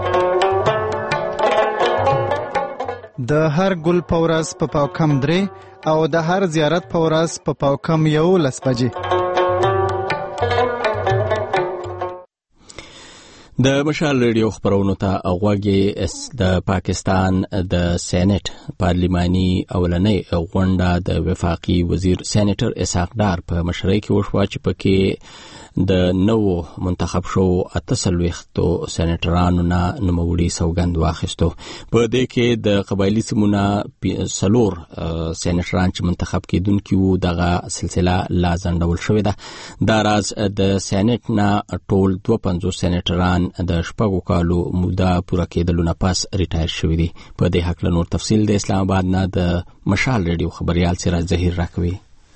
د هر ګل په ورځ په پاو کم درې او د هر زیارت په ورځ په پاو کم یولس بجې. د مشال ریډیو خبرونو ته غوږی د پاکستان د سېنات پارلماني اولنۍ غونډه د وفاقي وزیر سېنیټر اسحاق ډار په مشرۍ کې وشوه چې پکې د نوو منتخب شو اتسلوختو سېنیټرانو نه نوموړي سوګند واخیستو. په دې کې د قبایلی سیمونه سلور سېنیټران چې منتخب کېدونکي وو دغه سلسله لا ځنډول شوې ده. دا راز د سېنیټ نه ټول دوه پنځوس سېنیټران د شپږو کالو موده پوره کېدلو نه پس ریټایر شوي دي. په دې هکله نور تفصیل د اسلام آباد نه د مشال ریډیو خبريال سراج ظهیر راکوي.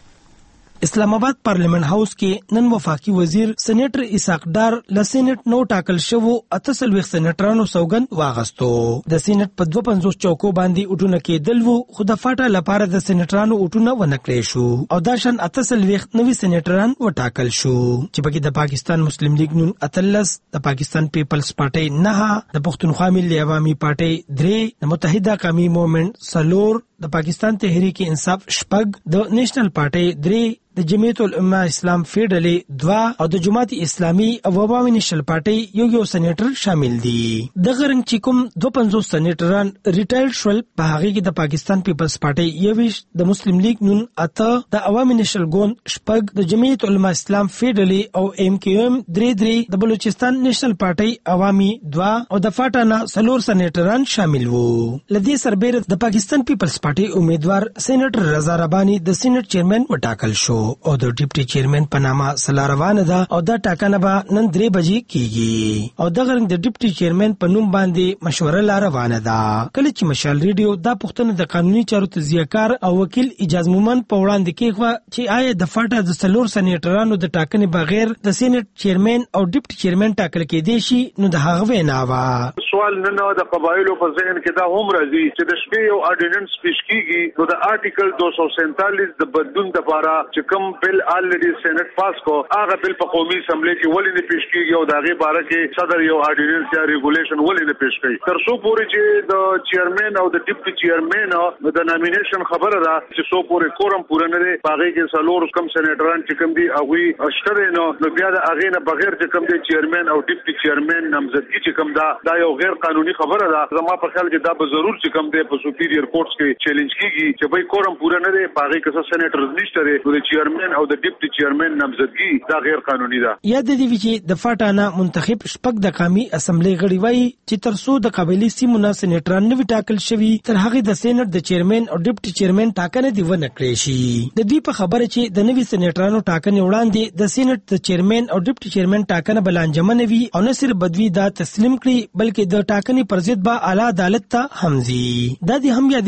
اسلام آباد پارلیمنت هاوس کې نن وفاقي وزیر سېنیټر اسحاق ډار له سېنیټ نو ټاکل شوو اتسلوخ سېنیټرانو سوګند واغستو. د سېنیټ په دوه پنځوس چوکو باندې اټونه کېدل وو خو د فاټا لپاره د سېنیټرانو اټونه ونکړې شو او دا شان اتسلوخ نوي سېنیټران وټاکل شو چې پکې د پاکستان مسلم لیگ نون اتلس، د پاکستان پیپلز پارټي نه، د پښتونخوا ملي عوامي پارټي درې، د متحده قومي موومېنټ سلور، د پاکستان تحریک انصاف شپږ، د نېشنل پارټي درې، د جمعیت العلماء اسلام فیډرالي دوا او د جماعت اسلامي او عوامي نېشنل پارټي یو یو سېنیټر شامل دي. د غرنګ چې کوم دوه پنځوس سېنیټران ریټایر شول په هغه کې د پاکستان پیپلز پارټي یویش، د مسلم لیگ نون اته، د عوامي نېشنل ګوند شپږ، د جمعیت العلماء اسلام فیډرالي او ایم کیو ایم درې درې، د بلوچستان نېشنل پارټي عوامي دوا او د فاټانا سلور سېنیټران شامل وو. لدې سربېره د پاکستان پیپلز پارټي امیدوار سېنیټر رضا رباني د سېنیټ چیرمن وټاکل شو او د ډیپټي چیرمن په نامه سلا روانه ده او دا ټاکنه به نن درې بجې کیږي او دغه د ډیپټي چیرمن په نوم باندې مشوره لا روانه ده. کله چې مشال ریډیو دا پوښتنه د قانوني چارو تجزیهکار او وکیل اجازه مومن په وړاندې کېښوه چې آیا د فاټا د سلور سېنیټرانو د ټاکنې بغیر د سېنیټ چیرمن او ډیپټي چیرمن ټاکل کېدی شي نو د هغه وینا وه. سوال نه نه د قبایلو په ذهن کې دا هم راځي چې د شپې یو آرډیننس پیش کیږي نو د آرټیکل دو سو سینتالیس د بدلون لپاره چې کوم بل آلریډي سېنات پاس کو هغه بل په قومي اسمبلی کې ولې نه پیش کیږي او د هغې باره کې صدر یو آرډیننس یا ریګولیشن ولې نه پیش کوي تر څو پورې چې د چیرمن او د ډیپټي چیرمن د نامینیشن خبره ده چې څو پورې کورم پوره نه دی په هغې کې څلور کم سېنیټران چې کوم دي هغوی شته دی نو نو بیا د هغې نه بغیر چې کوم دی چیرمن او ډیپټي چیرمن نامزدګي چې کوم ده دا یو غیر قانوني خبره ده. زما په خیال کې دا به ضرور چې کوم دی په سوپیریور کورټس کې چیلنج کیږي چې بھائی کورم پوره نه دی په هغې کې څه سېنیټرز نشته دی نو د چیرمن او د ډیپټي چیرمن نامزدګي دا غیر قانوني ده. یاد دی چې د فاټا نه منتخب شپږ د قومي اسمبلی غړي وایي چې تر څو د قبایلي سیمو نه سېنیټران نه وي ټاکل شوي تر هغې د سېنیټ د چیرمن او ډیپټي چیرمن ټاکنه دې ونه کړې شي. د دوی په خبره چې د نوي سېنیټرانو ټاکنې وړاندې د سېنیټ د چیرمن او ډیپټي چیرمن ټاکنه به لانجمنه وي او نه صرف بدوی دا تسلیم کړي بلکې د ټاکنې پر ضد به اعلی عدالت ته هم ځي. دا دې هم یادوي چې په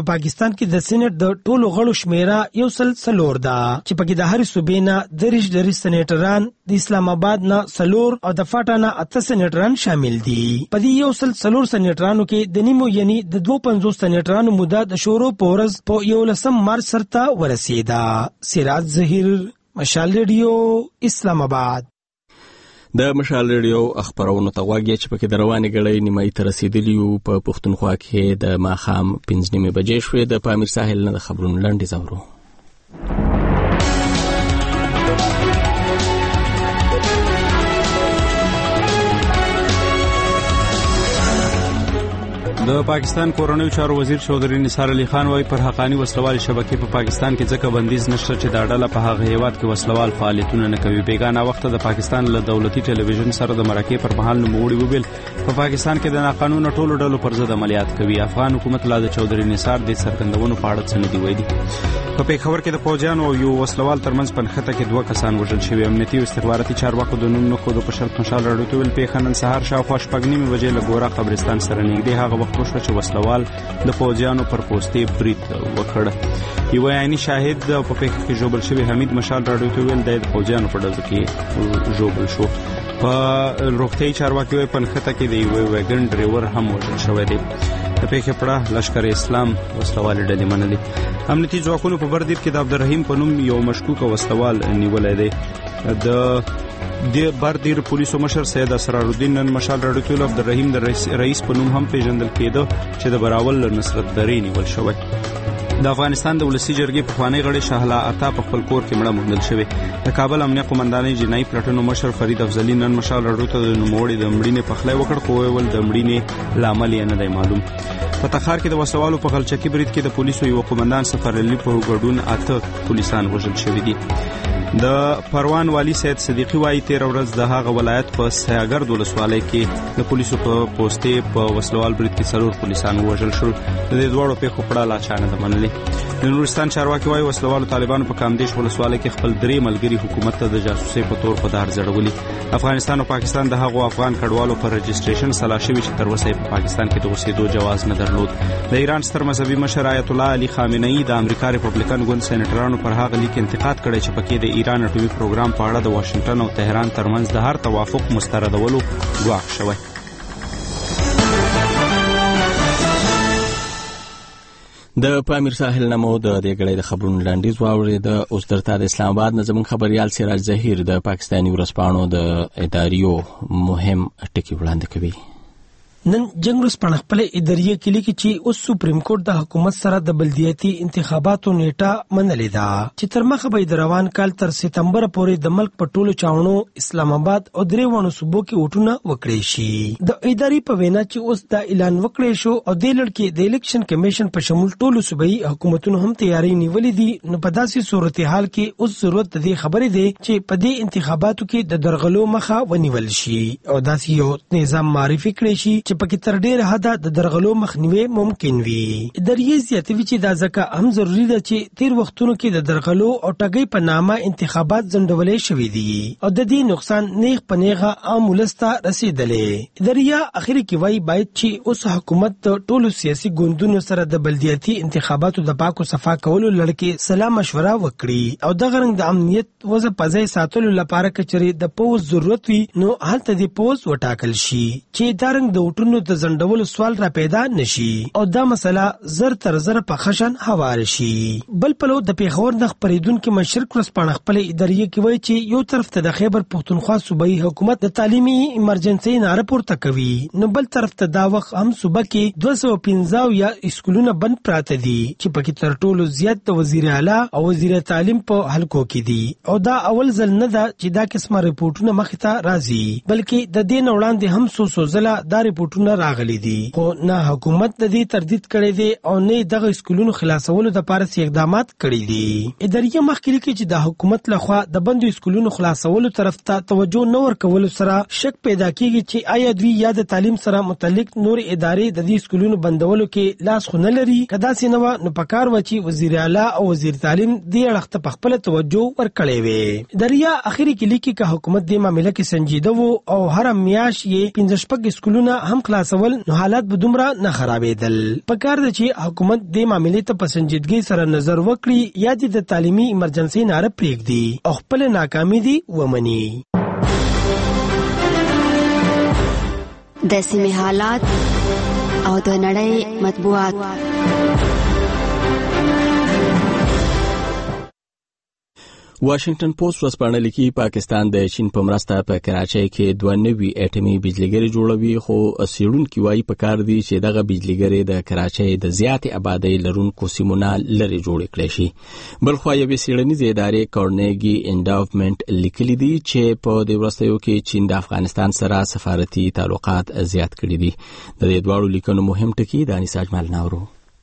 په پاکستان کې د سېنات د ټولو غړو شمیره یو سل څلور ده چې پکې د هر صوبې نه دریش دریش سېنیټران، د اسلام آباد نه څلور او د فاټا نه اته سېنیټران شامل دي. په دې یو سل څلور سېنیټرانو کې د نیمو یعنی د دوه پنځوس سېنیټرانو موده د شورو په ورځ په یولسم مارچ سره ورسېده. سراج ظهیر، مشال ریډیو، اسلام آباد. د مشال ریډیو خبرونو ته غواړي چې پکې د روانې غړې نیمایي ته رسیدلی او په پښتونخوا کې د ماښام پنځه نیمې بجې شوې. د پامیر ساحل نه د خبرونو لاندې زورو. د پاکستان کورنیو چارو وزیر چودري نثار علي خان وايي پر حقانی وسلوال شبکې په پاکستان کې ځکه بندیز نشته چې دا ډله په هغه هیواد کې وسلوال فعالیتونه نه کوي. بیگانه وخت د پاکستان له دولتي ټلویزیون سره د مرکې پر مهال نوموړي وویل په پاکستان کې د ناقانونه ټولو ډلو پر ضد عملیات کوي. افغان حکومت لا د چودري نثار د څرګندونو په اړه څه نه دی ویلي. په پیښور کې د فوجیانو او یو وسلوال ترمنځ پنخته کې دوه کسان وژل شوي. امنیتي او استخباراتي چارواکو د نوم نه خود په شرط مشال راډیو ته ویل پیښه نن سهار شاوخوا شپږ نیمې بجې له ګورا قبرستان سره نږدې هغه وخت وشوه چې وسلوال د فوجیانو پر پوستې برید وکړ. یو عیني شاهد په پیښه کې ژوبل شوی حمید مشال راډیو ته ویل د فوجیانو په ډزو کې ژوبل شو. په روغتي چارواکي وایي پنخته کې د یو ویګن ډرایور هم وژل شوی دی. د پیښې پړه لشکر اسلام وسلوال ډلې منلې. امنیتي ځواکونو په بردیر کې د عبدالرحیم په نوم یو مشکوک وسلوال نیولای دی. د د بردیر پولیسو مشر سید اسرار الدین نن مشال راډیو ته عبدالرحیم د رئیس په نوم هم پیژندل کېده چې د براول نصرت درې نیول شوی. د افغانستان د ولسی جرګې پخوانی غړی شاهلا عطا په خپل کور کې مړه موندل شوی. د کابل امنیه قومندانۍ جنایي پلټنو مشر فرید افضلي نن مشال راډیو ته د نوموړي د مړینې پخلی وکړ خو ویل د مړینې لامل یې نه دی معلوم. په تخار کې د وسوالو په غلچکی برید کې د پولیسو یو قومندان سفر علي په ګډون اته پولیسان وژل شوي دي. د پروان والی سید صدیقی وايي تیر ورځ د هغه ولایت په سیاګرد ولسوالۍ کې د پولیسو په پوسټې په وسلوال برید کې څلور پولیسان وژل شول. د دې دواړو پیښو پړه لا چا نه ده منلې. د نورستان چارواکي وايي وسلوالو طالبانو په کامدیش ولسوالۍ کې خپل درې ملګري حکومت ته د جاسوسۍ په تور په دار ځړولي. افغانستان او پاکستان د هغو افغان کډوالو پر رجسټریشن سلا شوي چې تر اوسه په پاکستان کې د اوسېدو جواز نه درلود. د ایران ستر مذهبي مشر آیت الله علي خامنه‌ای د امریکا ریپبلیکن ګوند سېنیټرانو پر هغه لیک انتقاد کړی چې پکې د ایران اټومي پروګرام په اړه د واشنگټن او تهران ترمنځ د هر توافق مستردولو ګواښ شوی. د پامیر ساحل نمو د دې غړې د خبرونو لاندې زواوري د اوس درته د اسلام آباد نظم خبريال سراج ظهیر د پاکستاني ورسپانو د اداریو مهم ټکی وړاندې کوي. نن جنگرس پړ خپل اداریه کې لیکي چې اوس سپریم کورټ د حکومت سره د بلدیاتي انتخاباتو نیټه منلې ده چې تر مخه به د روان کال تر سپتمبر پورې د ملک په ټولو چاونو اسلام آباد او درې وانو صوبو کې وټونه وکړي شي. د اداري په وینا چې اوس دا اعلان وکړي شو او د لړکې د الیکشن کمیشن په شمول ټولو صوبایي حکومتونو هم تیاری نیولې دي. نو په داسې صورتحال کې اوس ضرورت د دې خبرې دی چې په دې انتخاباتو کې د درغلو مخه ونیول شي او داسې یو نظام معرفي کړي شي پکې تر ډیره حده د درغلو مخنیوي ممکن وي. اداریه زیاتوي چې دا ځکه هم ضروری ده چې تیر وختونو کې د درغلو او ټګۍ په نامه انتخابات ځنډولې شوي دي او د دې نقصان نیغ په نیغه عام ولس ته رسیدلې. اداریه اخر کې وایي باید چې اوس حکومت د ټولو سیاسي ګوندونو سره د بلدیاتي انتخاباتو د پاکو صفا کولو لړکې سلا مشوره وکړي او د غرنګ د امنیت وضع په ځای ساتلو لپاره کچري د پوز ضرورت وي نو هلته د پوز وټاکل شي چې دا رنګ د وټونو د زندولو سوال را پیدا نشي او دا مسله زر تر زر په خشن هوار شي. بل پلو د پیښور د خبرېدونکو مشرک ورسپانه خپل اداریه کې وایي چې یو طرف ته د خیبر پختونخوا صوبایي حکومت د تعلیمي ایمرجنسي ناره پورته کوي نو بل طرف ته دا وخت هم صوبه کې دوه سوه پنځه یا اسکولونه بند پراته دي چې پکې تر ټولو زیات د وزیر اعلی او وزیر تعلیم په حلقو کې دي او دا اول ځل نه ده چې دا قسمه ریپورتونه مخ ته راځي بلکې د دې وړاندې هم سو سو ځله دا ریپورتونه راغلي دي خو نه حکومت د دې تردید کړي دي او نه دغه اسکولونو خلاصولو د لپاره اقدامات کړي دي. اداریه مخکې کې چې د حکومت لخوا د بندو اسکولونو خلاصولو طرف ته توجه نه ورکول سره شک پیدا کیږي چې آیا دوی یا د تعلیم سره متعلق نور ادارې د دې اسکولونو بندولو کې لاس خو نه لري. کدا سينو نو پکار و چې وزیر اعلی او وزیر تعلیم دې اړخ ته خپل توجه ورکړي وي. اداریه اخیری کې لیکي چې حکومت دې معاملې کې سنجیده وو او هر میاش یې پنځه شپږ اسکولونه هم هم خلاصول نو حالات به دومره نه خرابېدل. پکار ده چې حکومت دې معاملې ته په سنجیدګۍ سره نظر وکړي یا چې د تعلیمي ایمرجنسي ناره پرېږدي او خپل ناکامي دي ومني. د سیمې حالات او د نړۍ مطبوعات. واشنگټن پوسټ ورځپاڼه لیکي پاکستان د چین په مرسته په کراچۍ کې دوه نوي اټومي بجلیګرې جوړوي، خو څېړونکي وایي پکار دي چې دغه بجلیګرې د کراچۍ د زیاتې آبادۍ لرونکو سیمونه لرې جوړې کړای شي. بلخوا یوې څېړنیزې ادارې کارنیګي انډاومنټ لیکلي دي چې په دې وروستیو کې چین د افغانستان سره سفارتي تعلقات زیات کړي دي. د دې دواړو لیکنو مهم ټکي د انیس اجمل ناورو.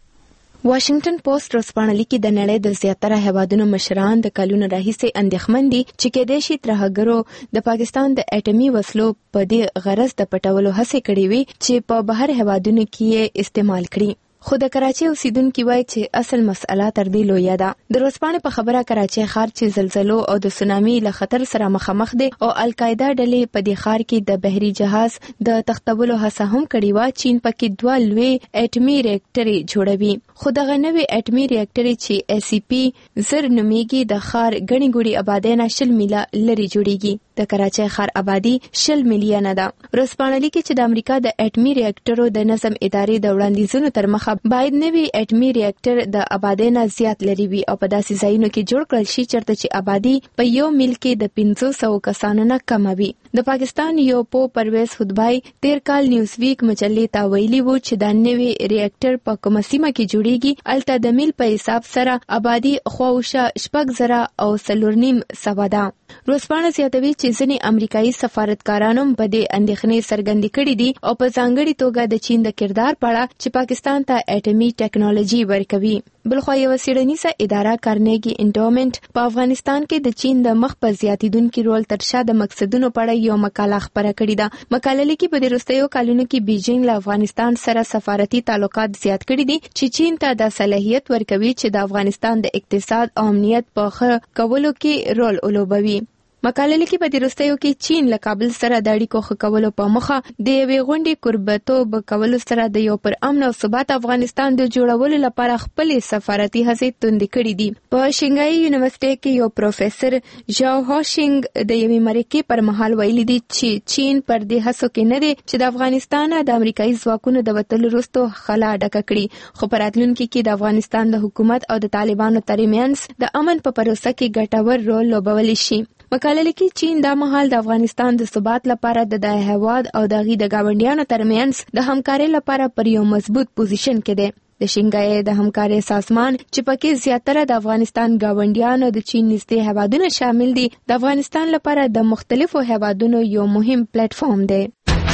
واشنگټن پوسټ ورځپاڼه لیکي د نړۍ د زیاتره هیوادونو مشران د کلونو راهیسې اندېښمن دي چې کېدای شي ترهګرو د پاکستان د اټومي وسلو په دې غرض د پټولو هڅې کړې وي چې په بهر هیوادونو کې یې استعمال کړي. خو د کراچۍ اوسیدونکو وایي چې اصل مسأله تر دې لویه ده. د ورځپاڼې په خبره کراچۍ ښار چې زلزلو او د سونامي له خطر سره مخامخ دی او القاعده ډلې په دې ښار کې د بحري جهاز د تختولو هڅه هم کړې وه. چین پکې دوه لوی اټومي ریاکټرې جوړوي، خو دغه نوې اټومي ریاکټرې چې اس سی پی زر نومیږي د ښار ګڼې ګوڼې آبادۍ نه شل میله لرې جوړیږي. د کراچۍ ښار آبادی شل میلیونه ده. ورځپاڼه لیکي چې د امریکا د اټومي ریاکټرو د نظم ادارې د وړاندیزونو تر مخه باید نوی اټومي ریاکټر د آبادۍ نه زیات لري وي او په داسې ځایونو کې جوړ کړل شي چېرته چې آبادی په یو میل کې د پنځه سوه کسانو نه کمه وي. د پاکستان یو پو پرویز خودبای تیر کال نیوز ویک مجلې ته ویلي وو چې دا نوی ریاکټر په کومه سیمه کې جوړیږي الته د میل په حساب سره آبادی خواوشا شپږ زره او څلور نیم سوه ده. ورځپاڼه زیاتوي چې ځینې امریکایي سفارتکارانو په دې اندېښنې څرګندې کړې دي او په ځانګړې توګه د چین د کردار په اړه چې پاکستان ته اټومي ټیکنالوژي ورکوي. بلخوا یوه څېړنیزه اداره کارنیګي انډاومنټ په افغانستان کې د چین د مخ په زیاتیدونکي رول تر شا د مقصدونو په اړه یو مقاله خپره کړې ده. مقاله لیکي په دې وروستیو کلونو کې بیجینګ له افغانستان سره سفارتي تعلقات زیات کړي دي چې چین ته دا صلاحیت ورکوي چې د افغانستان د اقتصاد او امنیت په ښه کولو کې رول ولوبوي. مقاله لیکي په دې وروستیو کې چین له کابل سره د اړیکو ښه کولو په موخه د یوې غونډې کوربهتوب کولو سره د یو پر امن او ثبات افغانستان د جوړولو لپاره خپلې سفارتي هڅې توندې کړې دي. په شنګای یونیورسيټي کې یو پروفیسور ژاو هاشینګ د یوې مرکې پر مهال ویلي دي چې چین پر دې هڅو کې نه دی چې د افغانستان د امریکایي ځواکونو د وتلو وروسته خلا ډکه کړي، خو په راتلونکي کې د افغانستان د حکومت او د طالبانو ترمنځ د امن په پروسه کې ګټور رول لوبولی شي. مقاله لیکي چین دا مهال د افغانستان د ثبات لپاره د دغه هیواد او د هغې د ګاونډیانو ترمنځ د همکارۍ لپاره پر یو مضبوط پوزیشن کې دی. د شنګای د همکارۍ سازمان چې پکې زیاتره د افغانستان ګاونډیانو د چین نږدې هیوادونه شامل دي د افغانستان لپاره د مختلفو هیوادونو یو مهم پلیټ فارم دی.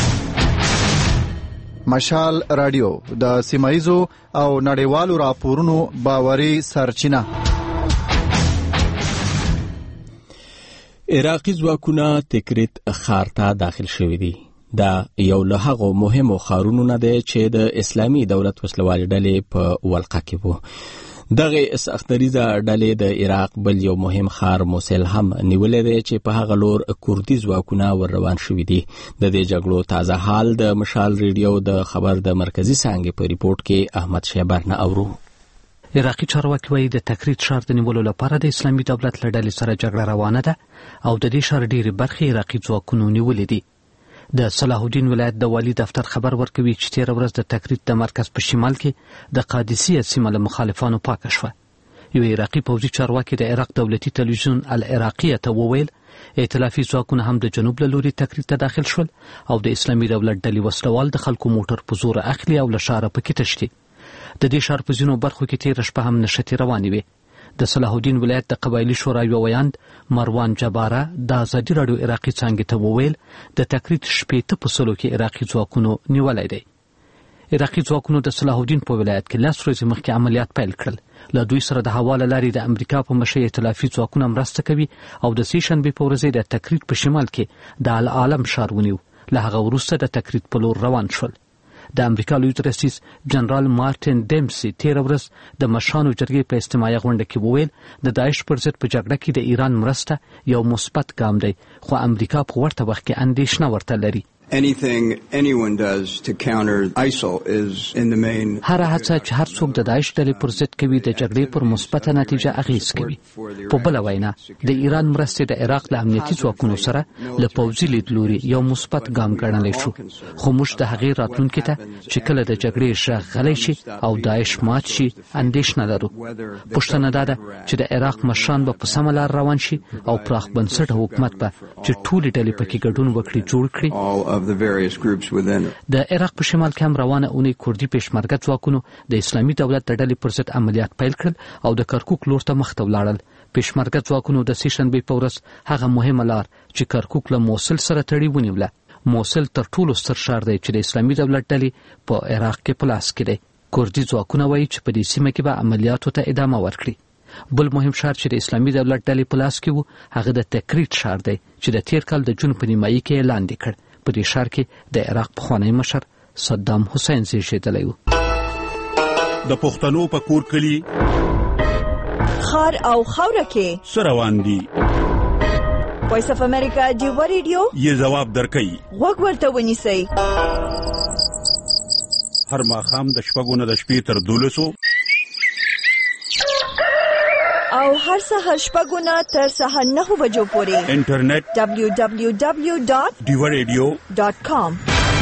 مشال رادیو د سیمایزو او نړیوالو راپورونو باوري سرچینه. عراقي ځواکونه تکریت ښار ته داخل شوي دي. دا یو له هغو مهمو ښارونو نه دی چې د اسلامي دولت وسلوالې ډلې په ولقه کې وو. دغه سختریزه ډلې د عراق بل یو مهم ښار موسل هم نیولې دی چې په هغه لور کوردي ځواکونه ور روان شوي دي. د دې جګړو تازه حال د مشال ریډیو د خبر د مرکزی څانګې په ریپورت کې احمد شیبر نه اورو. عراقي چارواکي وایي د تکریت ښار د نیولو لپاره د اسلامي دولت له ډلې سره جګړه روانه ده او د دې ښار ډېرې برخې عراقي ځواکونو نیولې دي. د صلاح الدین ولایت د والي دفتر خبر ورکوي چې تېره ورځ د تکریت د مرکز په شمال کې د قادسیه سیمه له مخالفانو پاکه شوه. یو عراقي پوځي چارواکي د عراق دولتي تلویزیون العراقیه ته وویل ائتلافي ځواکونه هم د جنوب له لوري تکریت ته داخل شول او د اسلامي دولت ډلې وسلوال د خلکو موټر په زور اخلي او له ښاره پکې تښتي. د دې ښار په ځینو برخو کې تېره شپه هم نښتې روانې وې. د صلاح الدین ولایت د قبایلي شورا یو ویاند مروان جباره د ازادي راډیو عراقي څانګې ته وویل د تکریت شپېته په سلو کې عراقي ځواکونو نیولی دی. عراقي ځواکونو د صلاح الدین په ولایت کې لس ورځې مخکې عملیات پیل کړل. له دوی سره د هوا له لارې د امریکا په مشرۍ ائتلافي ځواکونه مرسته کوي او د سې شنبې په ورځ د تکریت په شمال کې د العالم ښار ونیو. له هغه وروسته د تکریت په لور روان شول. د امریکا لوی رئیس جنرال مارټین ډیمسي تېره ورځ د مشرانو جرګې په اجتماعي غونډه کې وویل د داعش پر ضد په جګړه کې د ایران مرسته یو مثبت ګام دی، خو امریکا په ورته وخت کې اندېښنه ورته لري. anything anyone does to counter ISIL is in the main هر هڅه چې هر څوک د داعش ډلې پر ضد کوي د جګړې پر مثبته نتیجه اغیز کوي. په بل وینا د ایران مرستې د عراق له امنیتي ځواکونو سره له پوځي لیدلوري یو مثبت ګام ګڼلی شو، خو موږ د هغې راتلونکي ته چې کله د جګړې ژغ غلی شي او داعش مات شي اندېښنه لرو. پوښتنه دا ده چې د عراق مشران به په سمه لار روان شي او پراخ بنسټه حکومت به چې ټولې ډلې پکې ګډون وکړي جوړ کړي. د عراق په شمال کې هم روانه اونۍ کوردي پېشمرګه ځواکونو د اسلامي دولت د ډلې پر ضد عملیات پیل کړل او د کرکوک لور ته مخ ته ولاړل. پېشمرګه ځواکونو د سې شنبې په ورځ هغه مهمه لار چې کرکوک له موصل سره تړي ونیوله. موصل تر ټولو ستر ښار دی چې د اسلامي دولت ډلې په عراق کې په لاس کې دی. کوردي ځواکونه وایي چې په دې سیمه کې به عملیاتو ته ادامه ورکړي. بل مهم ښار چې د اسلامي دولت ډلې په لاس کې و هغه د تکریت ښار دی چې د تیر کال د جون په نیمایي کې اعلان کړ. په دې ښار کې د عراق پخوانی مشر صدام حسین زیږېدلی و. د پښتنو په کور کلي خار او خاوره کې څه روان دي؟ وایس اف امریکا ډیوا ریډیو یې ځواب درکوي. غوږ ورته ونیسئ. هر ماښام د شپږو نه د شپې تر دولسو او هر سهار شپږو نه تر سهار نهو بجو پورې انټرنیټ دبلیو دبلیو دبلیو ډاٹ ډیوا ریډیو ډاٹ کام.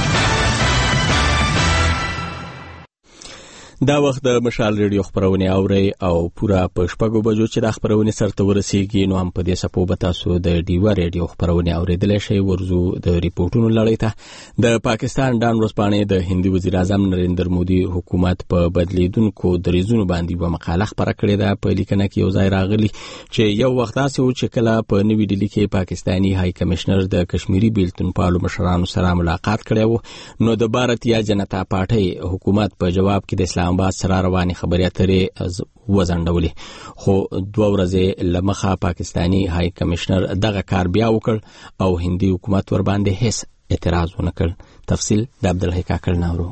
دا وخت د مشال ریډیو خبرونه اوري او پورا په شپږو بجو چې د خبرونه سرته ورسیږي نو هم په دې سپو به تاسو د ډیوا ریډیو خبرونه اوریدلی شئ. ورزو د ریپورتونو لړۍ ته. د پاکستان ډان ورځپاڼې د هندي وزیر اعظم نریندر مودي حکومت په بدلیدونکو دریځونو باندې یوه مقاله خپره کړې ده. په لیکنه کې یو ځای راغلی چې یو وخت داسې و چې کله په نوي ډیلي کې پاکستاني های کمشنر د کشمیري بیلتونپالو مشرانو سره ملاقات کړی و نو د بھارتیا جنتا پارټۍ حکومت په جواب کې د اسلام آباد سره رواني خبرې اترې وځنډولې، خو دوه ورځې له مخه پاکستاني های کمشنر دغه کار بیا وکړ او هندي حکومت ور باندې هیڅ اعتراض ونه کړ. تفصیل د عبدالحی کاکړ ناورو.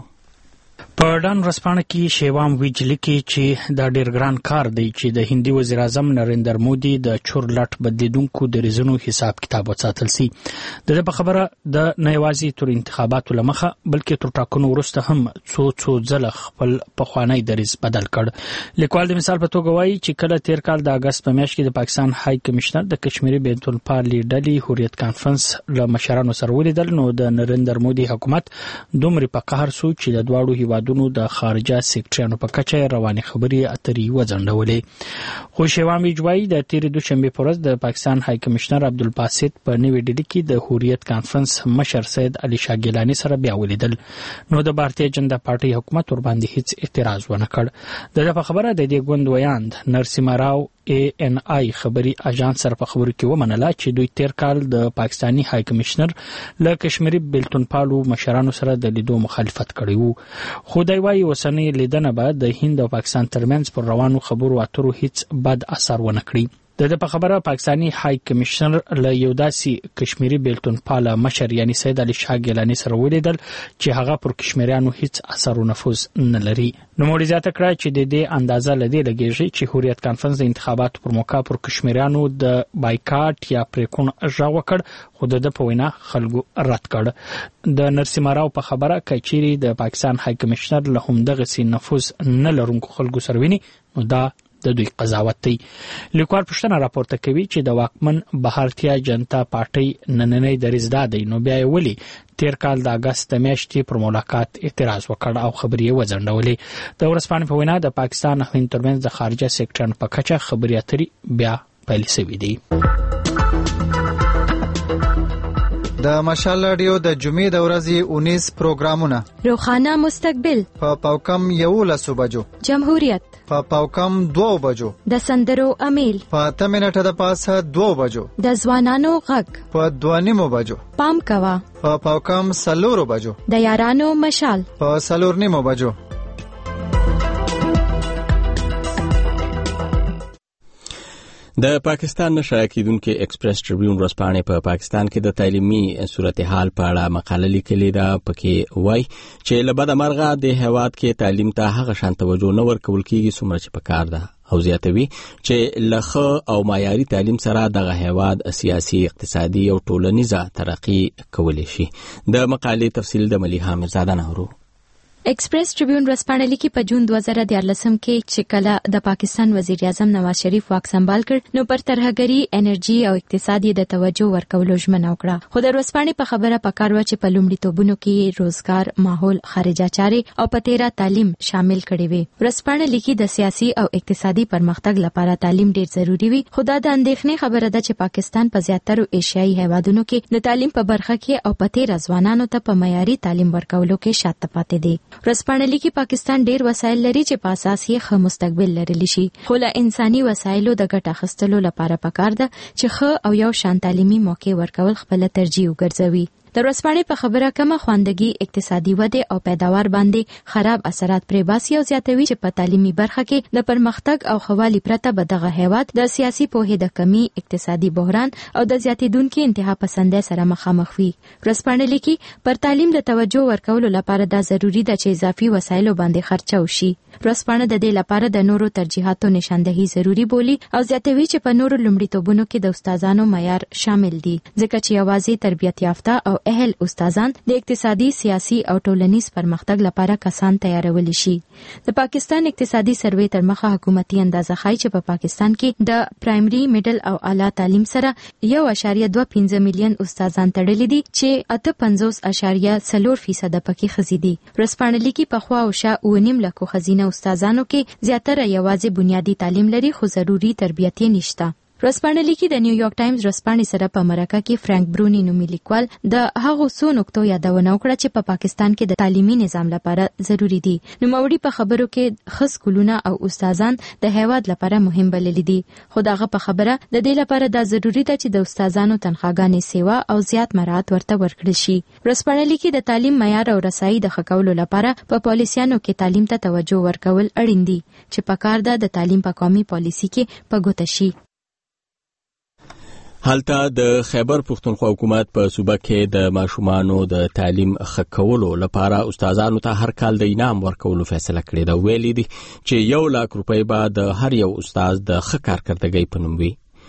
په ډان ورځپاڼه کې شیوام ویجلی کې چې دا ډیر ګران کار دی چې د هندي وزیر اعظم نریندر مودي د چور لټ بدلیدونکو دریځونو حساب کتاب وساتل سي. د په خبره د نه یوازې تر انتخاباتو لمخه بلکې تر ټاکنو وروسته هم څو څو ځله خپل پخوانی دریځ بدل کړ. لیکوال د مثال په توګه وایي چې کله تیر کال د اگست په میاشت کې د پاکستان های کمشنر د کشمیري بیلتونپالي ډلې حریت کانفرنس له مشرانو سره ولیدل نو د نریندر مودي حکومت دومره په قهر سو چې د دواړو هیوادونو د خارجه سیکټریانو په کچه رواني خبرې اترې وځنډولې. خو شیوام ویجوای د تیر دوشنبه پر ورځ د پاکستان های کمشنر عبدالباسط په نوې ډیلي کې د حریت کانفرنس مشر سید علي شاه ګیلاني سره بیا ولیدل نو د بھارتیا جنتا پارټي حکومت ور باندې هیڅ اعتراض ونه کړ. دغه خبره د دې ګوند ویاند نرسیما راو ای ان آی خبري اژانس سره په خبرو کې ومنله چې دوی تیر کال د پاکستاني های کمشنر له کشمیري بیلتونپالو مشرانو سره د لیدو مخالفت کړی وو. خو دوی وايي اوسنۍ لیدنه به د هند او پاکستان ترمنځ پر روانو خبرو اترو هیڅ بد اثر ونه کړي. د په خبره پاکستاني های کمشنر له یو داسې کشمیري بیلتونپاله مشر یعنی سید علي شاه ګیلاني سره ولیدل چې هغه پر کشمیریانو هیڅ اثر او نفوذ نه لري. نو موري زیاته کړه چې د دې اندازه لدی لګیږي چې حریت کانفرنس د انتخاباتو پر موقع پر کشمیریانو د بایکاټ یا پریکون اجرا وکړ خو د په وینا خلکو رد کړ. د نرسیما راو په خبره کچيري د پاکستان های کمشنر له همدغه سي نفوذ نه لرونکو خلکو سره ویني نو دا د دوی قضاوت دی. لیکوال پوښتنه راپورته کوي چې د واکمن بھارتیا جنتا پارټۍ نننۍ دریځ دا دی نو بیا یې ولي تیر کال د اگست میاشتې پر ملاقات اعتراض وکړ او خبرې یې وځنډولې. د ورځپاڼې په وینا د پاکستان او هند ترمنځ د خارجه سیکټریانو په کچه خبرې اترې بیا پیل شوې دي. د مشال رادیو د جمعې د ورځې اونیس پروګرامونه: روخانه مستقبل په پاوکم یولس بجو، جمهوریت په پاوکم دو بجو، د سندرو امیل په اته منټه د پاسه دو بجو، د ځوانانو غږ په دوه نیمو بجو، پام کوا په پاوکم سلورو بجو، د یارانو مشال په سلور نیمو بجو. د پاکستان نشایع کیدونکو ایکسپریس ټریبیون ورځپاڼې په پاکستان کې د تعلیمي صورتحال په اړه مقاله لیکلې ده. پکې وایي چې له بده مرغه د هیواد کې تعلیم ته هغه شان توجه نه ورکول کیږي څومره چې پکار ده او زیاتوي چې لخه او معیاري تعلیم سره دغه هیواد سیاسي اقتصادي او ټولنیزه ترقی کولی شي. د مقالې تفصیل د ملیحه میرزاده نهرو. ایکسپریس ټریبیون ورځپاڼه لیکي په جون دوه زره دیارلسم کې چې کله د پاکستان وزیر اعظم نواز شریف واک سمبال کړ نو پر ترهګری انرژي او اقتصادي د توجه ورکولو ژمنه وکړه. خو د ورځپاڼې په خبره پکار و چې په لومړیتوبونو کې روزګار، ماحول، خارجه چارې او په تیره تعلیم شامل کړي وي. ورځپاڼه لیکي د سیاسي او اقتصادي پرمختګ لپاره تعلیم ډیر ضروری وي. خو دا د اندېښنې خبره ده چې پاکستان په زیاترو ایشیایي هیوادونو کې د تعلیم په برخه کې او په تیره ځوانانو ته په معیاري تعلیم ورکولو کې شاته پاتې دي. ورځپاڼه لیکي پاکستان ډیر وسایل لري چې په اساس یې ښه مستقبل لرلی شي، خو له انساني وسایلو د ګټه اخیستلو لپاره پکار ده چې ښه او یو شان تعلیمي موقع ورکول خپل ترجیح وګرځوي. د ورځپاڼې په خبره کمه خواندګي اقتصادي وده او پیداوار باندې خراب اثرات پرې باسي او زیاتوي چې په تعلیمي برخه کې د پرمختګ او خوالي پرته به دغه هیواد د سیاسي پوهې د کمی، اقتصادي بحران او د زیاتیدونکو انتها پسندۍ سره مخامخ وي. ورځپاڼه لیکي پر تعلیم د توجه ورکولو لپاره دا ضروری ده چې اضافي وسایلو باندې خرچه وشي. ورځپاڼه د دې لپاره د نورو ترجیحاتو نشاندهي ضروری بولي او زیاتوي چې په نورو لومړیتوبونو کې د استادانو معیار شامل دي، ځکه چې یوازې تربیت یافته او اهل استادان د اقتصادي، سیاسي او ټولنیز پرمختګ لپاره کسان تیارول شي. د پاکستان اقتصادي سروې تر مخه حکومتي اندازه ښایي چې په پاکستان کې د پرایمري، میډل او اعلی تعلیم سره یو اشاریه دوه پنځه میلیون استادان تړلي دي چې اته پنځوس اشاریه څلور فیصد پکې ښځې دي. ورځپاڼه لیکي پخوا او شا اوه نیم لکو ښځینه استادانو کې زیاتره یوازې بنیادی تعلیم لري خو ضروري تربیت یې نشته. ورځپاڼه لیکي د نیویارک ټایمز ورځپاڼې سره په مرکه کې فرانک برونی نومي لیکوال د هغو څو نقطو یادونه وکړه چې په پاکستان کې د تعلیمي نظام لپاره ضروری دي. نوموړي په خبرو کې ښه سکولونه او استادان د هیواد لپاره مهم بللي دي، خو دغه په خبره د دې لپاره دا ضروری ده چې د استادانو تنخواګانې سیوا او زیات مراعات ورته ورکړل شي. ورځپاڼه لیکي د تعلیم معیار او رسایي د ښه کولو لپاره په پالیسیانو کې تعلیم ته توجه ورکول اړین دي چې پکار ده د تعلیم په قومي پالیسي کې په ګوته شي. هلته د خیبر پښتونخوا حکومت په صوبه کې د ماشومانو د تعلیم ښه کولو لپاره استادانو ته هر کال د انعام ورکولو فیصله کړې ده. ویلي دي چې یو لاک روپۍ به د هر یو استاد د ښه کارکردګۍ په نوم وي.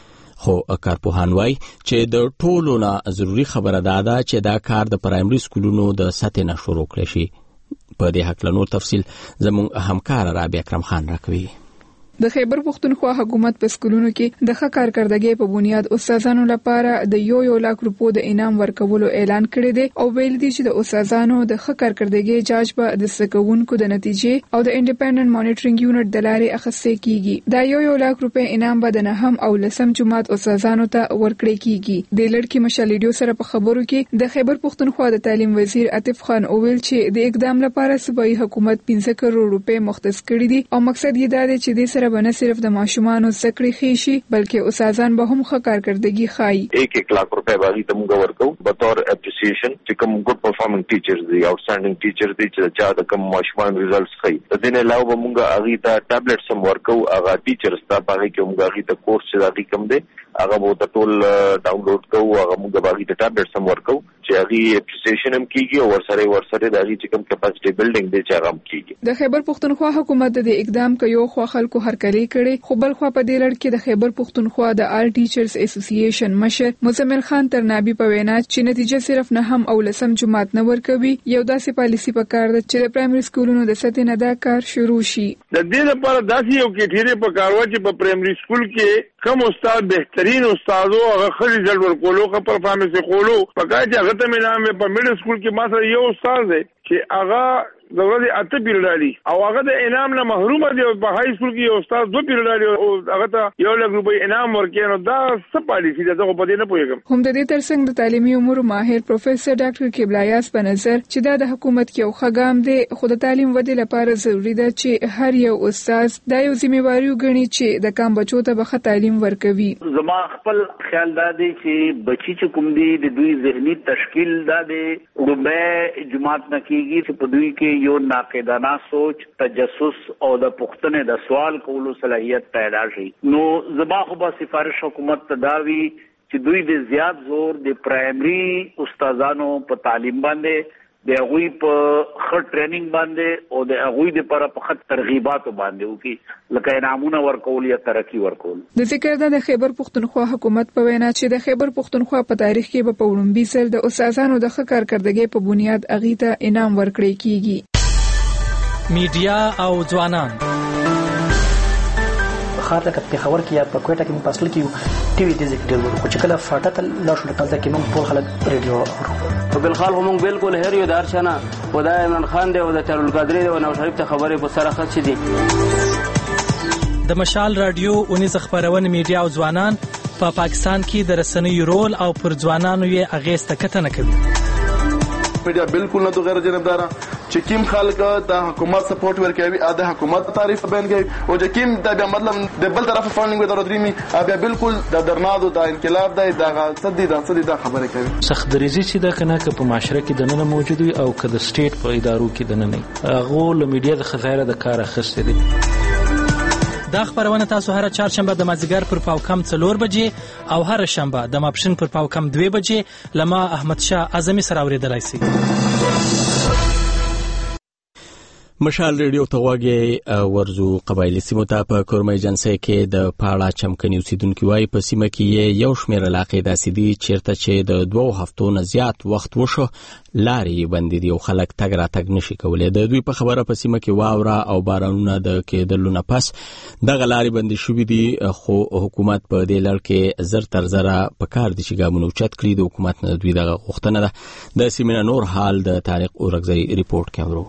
خو کارپوهان وایي چې د ټولو نه ضروري خبره دا ده چې دا کار د پرایمري سکولونو د سطحې نه شروع کړی شي. په دې هکله نور تفصیل زموږ همکار رابعه اکرم خان راکوي. د خیبر پښتونخوا حکومت په سکولونو کې د ښه کارکردګۍ په بنیاد استادانو لپاره د یو یو لاک روپو د انعام ورکولو اعلان کړی دی او ویل دي چې د استادانو د ښه کارکردګۍ جاج به د سکوونکو د نتیجې او د انډیپندنت مانیټرینګ یونټ د لارې اخیستل کیږي. دا یو یو لاک روپۍ انعام به د نهم او لسم جماعت استادانو ته ورکړل کیږي. د لړکی مشالېډیو سره په خبرو کې د خیبر پښتونخوا د تعلیم وزیر عاطف خان اوویل چې د اقدام لپاره صوبایي حکومت پنځه کروڑ روپۍ مختص کړي دي او مقصد یې دا دی چې د سره نه صرف د ماشومانو زکړې خېشي بلکې استادان به هم ښه کارکردګي ښایي. एक एक लाख रुपए बागी तम गवर्को बतौर एप्रिसिएशन چې کوم ګډ پرفارمنګ ټیچرز دي آوټسټانډینګ ټیچرز دي چې چا د کوم ماشومان ریزلټس ښایي. د دې نه علاوه به موږ هغه ته ټابلیټ سم ورکو هغه ټیچرز ته باندې کې موږ هغه ته کورس چې دغه کم دي هغه به د ټول ډاونلوډ کوو هغه موږ باندې ته ټابلیټ سم ورکو چې هغه اپریسیشن هم کیږي او ورسره ورسره د هغه چې کوم کیپاسټي بلډینګ دی چې هغه هم کیږي. د خیبر پښتونخوا حکومت د اقدام کوي خو خلکو هرکلی کړي خو بل خو په دې لړ کې د خیبر پښتونخوا د آل ټیچرز اسوسییشن مشر مزمل خان ترنابي په وینا چې نتیجه صرف نه هم او لسم جماعت نه ورکوي یو داسې پالیسی پکار ده چې د پرایمري سکولونو د سطحې نه دا کار شروع شي. د دې لپاره داسې یو کټیری پکار و چې په پرایمري سکول کې کوم استاد بهترین استادو هغه خل ریزلټ ورکولو خو پرفارمنس کولو پکای چې هغه ته مې په میډل سکول کې ما سره یو استاد دی چې هغه د ورځې اته پیریډالي او هغه د انعام نه محروم دي. په هاي سکول کې یو استاد دوه پیریډالي او هغه ته یو لک روپۍ انعام ورکړي نو دا څه پالیسي ده زه په دې نه پوهیږم. هم د دې ترڅنګ د تعلیمي امور ماهر پروفیسور ډاکټر کبلایاس په نظر چې دا د حکومت کې یو خګام دی خو د تعلیم ودې لپاره ضروری ده چې هر یو استاد دا یو ذمہواری وګڼي چې د کام بچو ته به تعلیم ورکوي. زما خپل خیال دا دی چې بچی چې کوم دی د دوی ذهني تشکیل دا دی روبه جماعت نه کیږي چې په دوی کې یو ناقدانه سوچ تجسس او د پښتنې د سوال کولو صلاحیت پیدا شي. نو زما خو به سفارش حکومت ته دا وي چې دوی د زیات زور د پرایمري استادانو په تعلیم باندې د هغوی په ښه ټریننګ باندې او د هغوی دپاره په ښه ترغیباتو باندې وکړي، لکه انعامونه ورکول یا ترقي ورکول. د ذکر ده د خیبر پښتونخوا حکومت په وینا چې د خیبر پښتونخوا په تاریخ کې به په وړومبي ځل د استادانو د ښه کارکردګۍ په بنیاد هغوی ته انعام ورکړی کیږي. میډیا او ځوانان خاطر کې پیښور کې یا په کوټه کې موږ پاسل کې ټي وي دې ذکر ورو خو چې کله فاټه ته لا شو لکه کې موږ ټول خلک ریډیو اورو. په بل خال هم بالکل هر یو دار شنه خدای عمران خان دی او د چارل قادری دی او نو شریف ته خبرې په سره خاص دي. د مشال رادیو اونیز خبرونه میډیا او ځوانان په پا پاکستان کې د رسنیو رول او پر ځوانانو یې اغیزه کتنه کوي. میډیا بالکل نه د غیر جانبدارا چې کیم خلک د حکومت سپورټ ورکوي ا د حکومت تعریف بیان کوي او چې کیم د بیا مطلب د بل طرف فاندینګ د درېمي بیا بالکل د درنادو د انقلاب د دغه صدې د صدې د خبره کوي. سخت دریزي چې د کنه که په معاشره کې د نن موجود وي او که د سټیټ په ادارو کې د نن نه هغه له میډیا د خزایره د کار اخیستې دي. دا خبرونه تاسو هر چهارشنبه د مازیګر پر پاو کم څلور بجې او هر شنبه د ماپښین پر پاو کم دوه بجې لما احمد شاه اعظمي سره اوریدلای شئ. مشال ریډیو ته واګي ورزو قبایلی سیمو ته په کورمای جنسي کې د پاړه چمکني اوسیدونکو وايي په سیمه کې یو شمېر علاقې داسې دي چیرته چې د دوه هفتو نه زیات وخت وشو لارې بندې دي او خلک تګ راتګ نشي کولای. د دوی په خبره په سیمه کې واوره او بارانونه د کېدلو نه پس دغه لارې بندې شوې دي خو حکومت په دې لړ کې زر تر زره په کار دي چې ګامونه اوچت کړي. د حکومت نه دوی دغه غوښتنه ده. د سیمه نور حال د طارق اورګزی ریپورت کوي.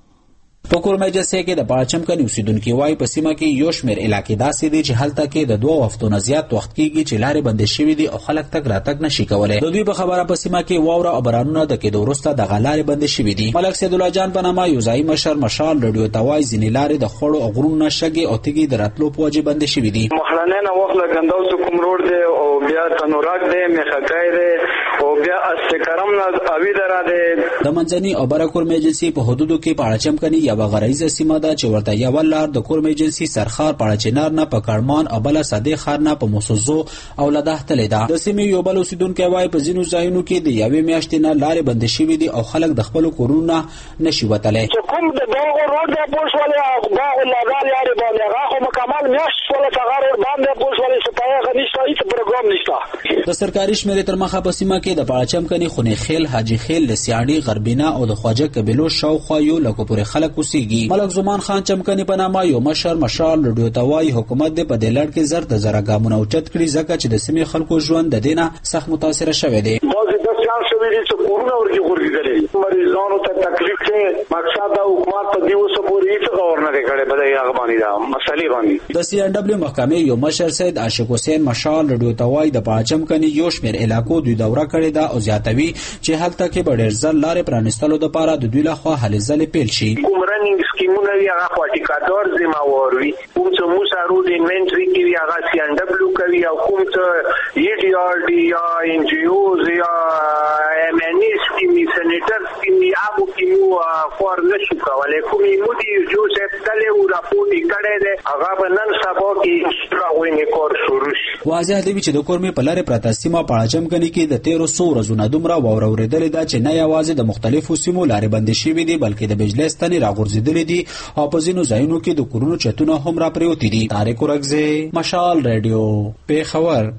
په کورمای جنسي کې د پاچم کني اوسیدونکو وايي په سیمه کې یو شمېر علاقې داسې دي چې هلته کې د دوه هفتو نه زیات وخت کېږي چې لارې بندې شوې دي او خلک تګ راتګ نشي کولای. د دوی په خبره په سیمه کې واوره او بارانونه د کېدو وروسته دغه لارې بندې شوې دي. ملک سید الله جان په نامه یو ځایي مشر مشال رادیو ته وايي ځینې لارې د خړو او غرونو شګې او تیږې د راتلو په وجه بندې شوې دي. مخلنه نه وخت لګنداو څو کوم روډ دی او بیا تنوراک دی میخکای دی او بیا استکرم نه اوی درا دی. د منځني او بره کورمای جنسي په حدودو کې پاړچم کني یا غریزه سیمه ده چې ورته یو لار د کورمای جنسي سرخار پاړچنار نه په کارمان او بل صدې خار نه په موسوزو او لده تلې ده. د سیمې یو بل اوسیدونکو وايي په ځینو ځایونو کې د یوې میاشتې نه لارې بندې شوې دي او خلک د خپل کورونو نشي وتلی. چې کوم د دغه روډ د پوښولې او دغه لارې لارې باندې هغه مکمل میاشت ولا څنګه روډ باندې پوښولې چې پای غنښت هیڅ پروګرام نشته. د سرکاري شمیرې تر مخه په سیمه کې د پاړچم کني خونی خیل حاجی خیل لسیاړي غربینا او د خواجه قبیلو شاوخوا یو لکه پورې خلک اوسېږي. ملک زمان خان چمکني په نامه یو مشر مشال رادیو ته وايي حکومت د په دې لړ کې زر د زره ګامونه اوچت کړي ځکه چې د سیمې خلکو ژوند د دینه سخت متاثر شوی دی. بعضې داسې هم شوي دي چې کورونه ورکې غورځېدلي مریضانو ته تکلیف دی. مقصد د حکومت په دې اوسه پورې هېڅ غور نه دی کړی په دې هغه باندې دا مسلې باندې. د سی ان ډبلیو محکمې یو مشر سید عاشق حسین مشال رادیو ته وايي د پاچم کني یو شمېر علاقو دوی دوره کړې ده او زیاتوي چې هلته کې به ډېر ځل لارې پرانیستلو دپاره د دوی لخوا هلې ځلې پیل شي. کوم رننګ سکیمونه وي هغه پاټیکادور ذمہوار وي. کوم چې موسا روډ انوینټري کې وي هغه سی ان ډبلیو کوي او کوم چې ای ډي آر ډي یا ان جی اوز یا ایم ان اس کې سېنیټر کې هغه کې فور نشو کولای. کومې مودي جوزف تلو راپورټ کړی دی هغه به نن سبا کې راوینې کور شروع شي. واضح دی چې د کورمې په لارې پراته سیمه پاړچم کني کې د تیرو څو ورځو نه دومره واوره اورېدلې ده چې نه یوازې د مختلفو سیمو لارې بندې شوې دي بلکې د بجلي ستنې راغورځېدلې دي او په ځینو ځایونو کې د کورونو چتونه هم را پریوتي دي. طارق اورګزی مشال رادیو پیښور.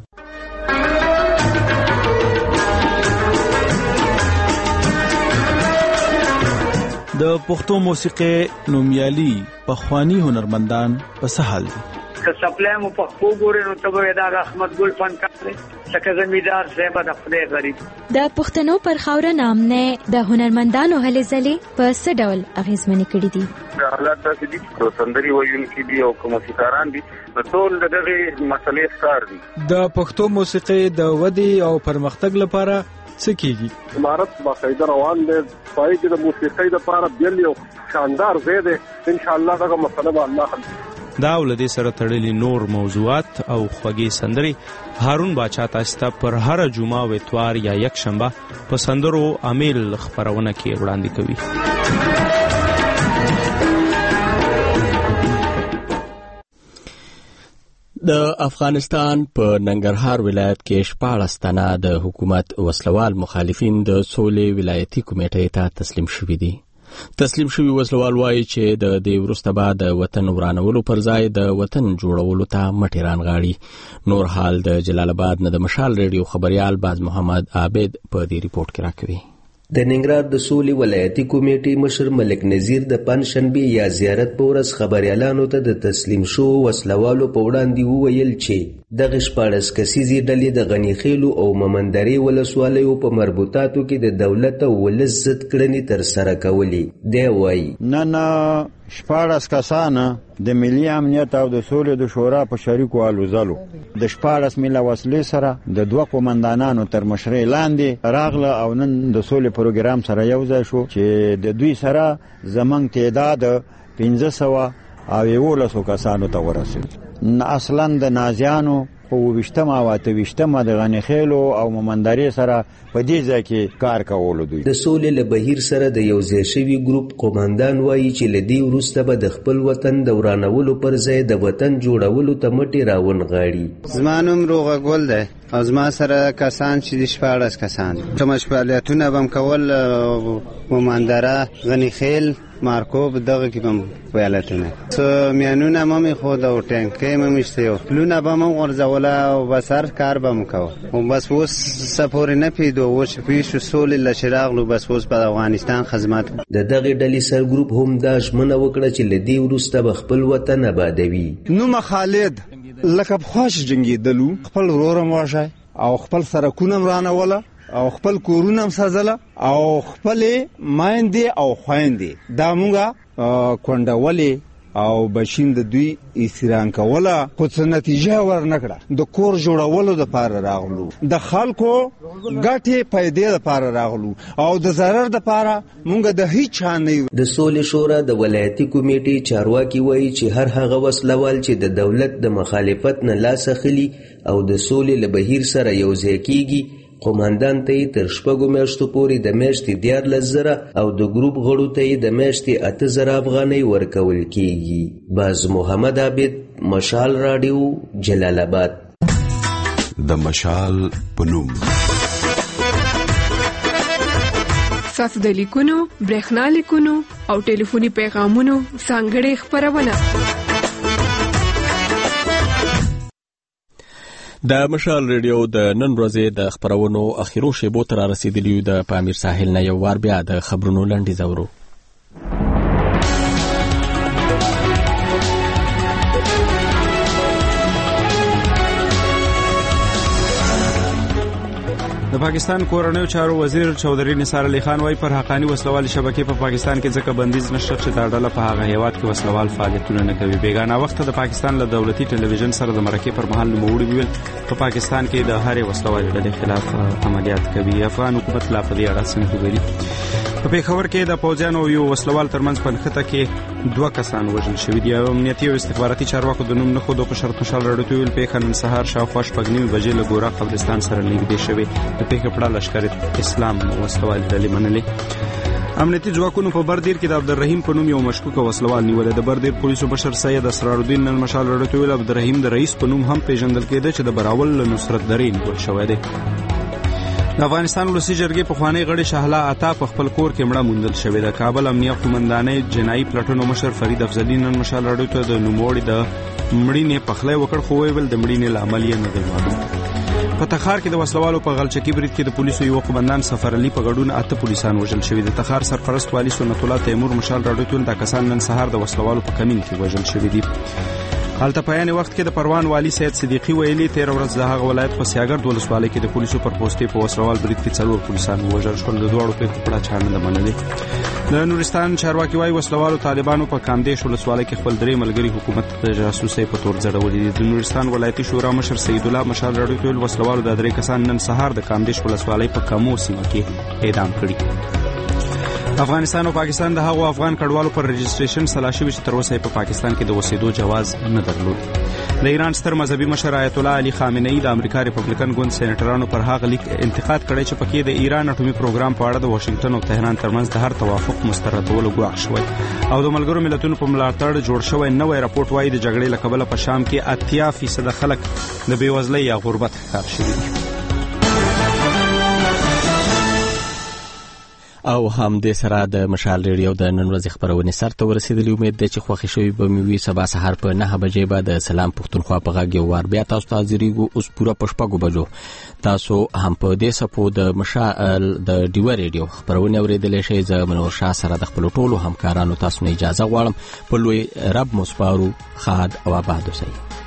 د پښتو موسیقي نومیالي پخوانی هنرمندان په سهال دي. که سپلای مو پښتو ګورې نو ته به دا احمد ګل فنکار دی څنګه زمیدار صاحب د خدای غریب. د پښتنو پر خاوره نامنه د هنرمندانو هلې ځلې په څه ډول اغیزمنې کړې دي؟ حالات داسې دي چې سندري ویونکي دي او موسیقاران دي ټول دغه مسلې ښکار دي. د پښتو موسیقي د ودې او پرمختګ لپاره څه کیږي؟ امارت باقاعده روان دی پای کې د موسیقۍ لپاره بیل یو شاندار ځای دی. ان شاء الله دغه مسله به الله حل کړي. دا ولدي سره تړلي نور موضوعات او خوږی سندري هارون باچا تاسو ته پر هر جمعه او اتوار یا یک شنبه په سندرو امیل خبرونه کې وړاندې کوي. د افغانستان په ننګرهار ولایت کې شپاړس تنه د حکومت وسلوال مخالفین د سولې ولایتي کمیټې ته تسلیم شوي دي. تسلیم شوي وسلوال وایي چې د دې وروسته به د وطن ورانولو پر ځای د وطن جوړولو ته مټې رانغاړي. نور حال د جلال آباد نه د مشال ریډیو خبريال باز محمد عابد په دې ریپورت کې راکوي. د ننګرهار د سولې ولایتي کمیټې مشر ملک نذیر د پنځشنبه یا زیارت په ورځ خبريالانو ته د تسلیم شو وسلوالو په وړاندې وویل چې دغه شپاړس کسیزې ډلې د غنی خیلو او مومندرې ولسوالیو په مربوطاتو کې د دولت او ولس ضد کړنې ترسره کولې. دی وایي نن شپاړس کسانه د ملي امنیت او د سولې د شورا په شریکو الوزلو د شپاړس میله وسلې سره د دوه قومندانانو تر مشرۍ لاندې راغله او نن د سولې پروګرام سره یو ځای شو چې د دوی سره زمونږ تعداد پنځه سوه او یولسو کسانو ته ورسېد. اصلا د نازیانو په ویشتمه او اته ویشتمه د غنیخیلو او مومندرې سره په دې ځای کې کار کولو. دوی د سولې له بهیر سره د یو ځای شوي ګروپ قومندان وایي چې له دې وروسته به د خپل وطن د ورانولو پر ځای د وطن جوړولو ته مټې راونغاړي. زما نوم روغه ګل دی او زما سره کسان چې د شپاړس کسان کوم فعالیتونه به م کول مومندره غنیخیل مارکوب دغه کې بم فعالیتونه څه میانونه مې خود او ټانکې مې مشته پلونه به مې ورځوله او بسر کار به مې کوه او بس اوس سفور نه پیدو و چې پیښ سولې لشراغلو بس اوس په افغانستان خدمت. د دغه ډلې سر ګروپ هم دا ژمنه وکړه چې لدی وروسته به خپل وطن آبادوي. نو خالد لکه خوښ جنگیدلو خپل ورورم واشه او خپل سرکونه رانوله او خپل کورونه سازله او خپل مایندې او خويندې دا مونږه کونډولې او بشین د دوی ایثران کوله خو څه نتیجه ورنکړه. د کور جوړولو د پاره راغلو د خلکو ګټې پیدا د پاره راغلو او د zarar د پاره مونږ د هیڅ نه. د سولې شورا د ولایتي کمیټې چارواکي وایي چې هر هغه وسلوال چې د دولت د مخالفت نه لاس اخلي او د سولې له بهیر سره یو ځای کیږي قومندان ته تر شپږو میاشتو پورې د میاشتې دیارلس زره او د ګروپ غړو ته د میاشتې اته زره افغانۍ ورکول کیږي. باز محمد عابد مشال رادیو جلال آباد. د مشال پنوم ساس د لیکونو برېښنا لیکونو او ټلیفوني پیغامونو څنګه خبرونه د مشال ریډیو د نن ورځې د خبرونو اخیرو شیبو تر رسیدلیو د پامیر ساحل نه یو وار بیا د خبرونو لنډی زورو. د پاکستان کورنیو چارو وزیر چودھری نثار علی خان وايي پر حقانی وسلوال شبکې په پاکستان کې ځکه بندیز نشته چې دا ډله په هغه هیواد کې وسلوال فعالیتونه نه کوي. بیگانه وخت د پاکستان له دولتي ټلویزیون سره د مرکې پر مهال نوموړي ویل په پاکستان کې د هرې وسلوال ډلې خلاف عملیات کوي. افغان حکومت لا په دې اړه څه کوي. په پیښور کې د پوځیانو یو وسلوال ترمنځ پنځه کې دوه کسان وژل شوي دي. امنیتي او استخباراتي چارواکو د نوم نه خو د شرط مشال راډیو ویل پیښه نن سهار شاوخوا شپږ نیمې بجې له ګورا قبرستان سره نږدې شوې. د پیښې په اړه لشکر اسلام وسلوال ډلې منلې. امنیتي ځواکونو په بردیر کې د عبدالرحیم په نوم یو مشکوک وسلوال نیولې. د بردیر پولیسو بشر سید اسرار الدین نن مشال راډیو ویل عبدالرحیم د رئیس په نوم هم پیژندل کېده چې د براول له نصرت درې نیول شوی دی. د افغانستان ولسی جرګې په خوانی غړي شهلا عطا په خپل کور کې مړه موندل شوې ده. کابل امنیه قومندانۍ جنایي پلټونو مشر فرید افضلی نن مشال راډیو ته د نوموړي د مړینې پخلی وکړ خو ویل د مړینې لامل یې نه دی معلوم. په تخار کې د وسلوالو په غلچکی برید کې د پولیسو یو قومندان سفر علي په ګډون اته پولیسان وژل شوي. د تخار سرپرست والی سنت الله تیمور مشال راډیو ته د کسان نن سهار د وسلوالو په کمین کې وژل شوي دي. حالت په یانه وخت کې د پروان والی سید صدیقی ویلي تیر ورځ د هغه ولایت په سیاګرد ولسوالۍ کې د پولیسو پر پوسټې په وسلوال برید کې څلور پولیسان وژل شول. د دوړو په خپل چانه د منلې. د نورستان چارواکي وايي وسلوالو طالبانو په کامدیش ولسوالۍ کې خپل درې ملګری حکومت د جاسوسۍ په تور ځړولې. د نورستان ولایتي شورا مشر سید الله مشال راډیو ته وسلوالو د درې کسان نن سهار د کامدیش ولسوالۍ په کمو سیمه کې اعدام کړي. افغانستان او پاکستان د هغو افغان کډوالو پر رجسټریشن سلا شوي چې تر اوسه په پاکستان کې د اوسېدو جواز نه درلود. د ایران ستر مذهبي مشر آیت الله علي خامنه‌ای د امریکا ریپبلیکن ګوند سېنیټرانو پر هغه لیک انتقاد کړی چې پکې د ایران اټومي پروګرام په اړه د واشنگټن او تهران ترمنځ د هر توافق مستردولو ګواښ شوی او د ملګرو ملتونو په ملاتړ جوړ شوی نوی راپورټ وايي د جګړې له کبله په شام کې اتیا فیصد خلک د بېوزلۍ یا غربت ښکار شوي دي. او هم د سره د مشال ریډیو د نن ورځې خبرونه سرته ورسېدلې. امید ده چې خوښی شوي به مې وي. سبا سهار په نه بجې به د سلام پښتونخوا په غږ یو وار بیا تاسو ته حاضرېږو. اوس پوره په شپږو بجو تاسو هم په دې سپو د مشال د ډیوه ریډیو خبرونه اورېدلی شئ. زه منور شاه سره د خپلو ټولو همکارانو تاسو نه اجازه غواړم. په لوی رب مو سپارو. ښاد او آباد اوسئ.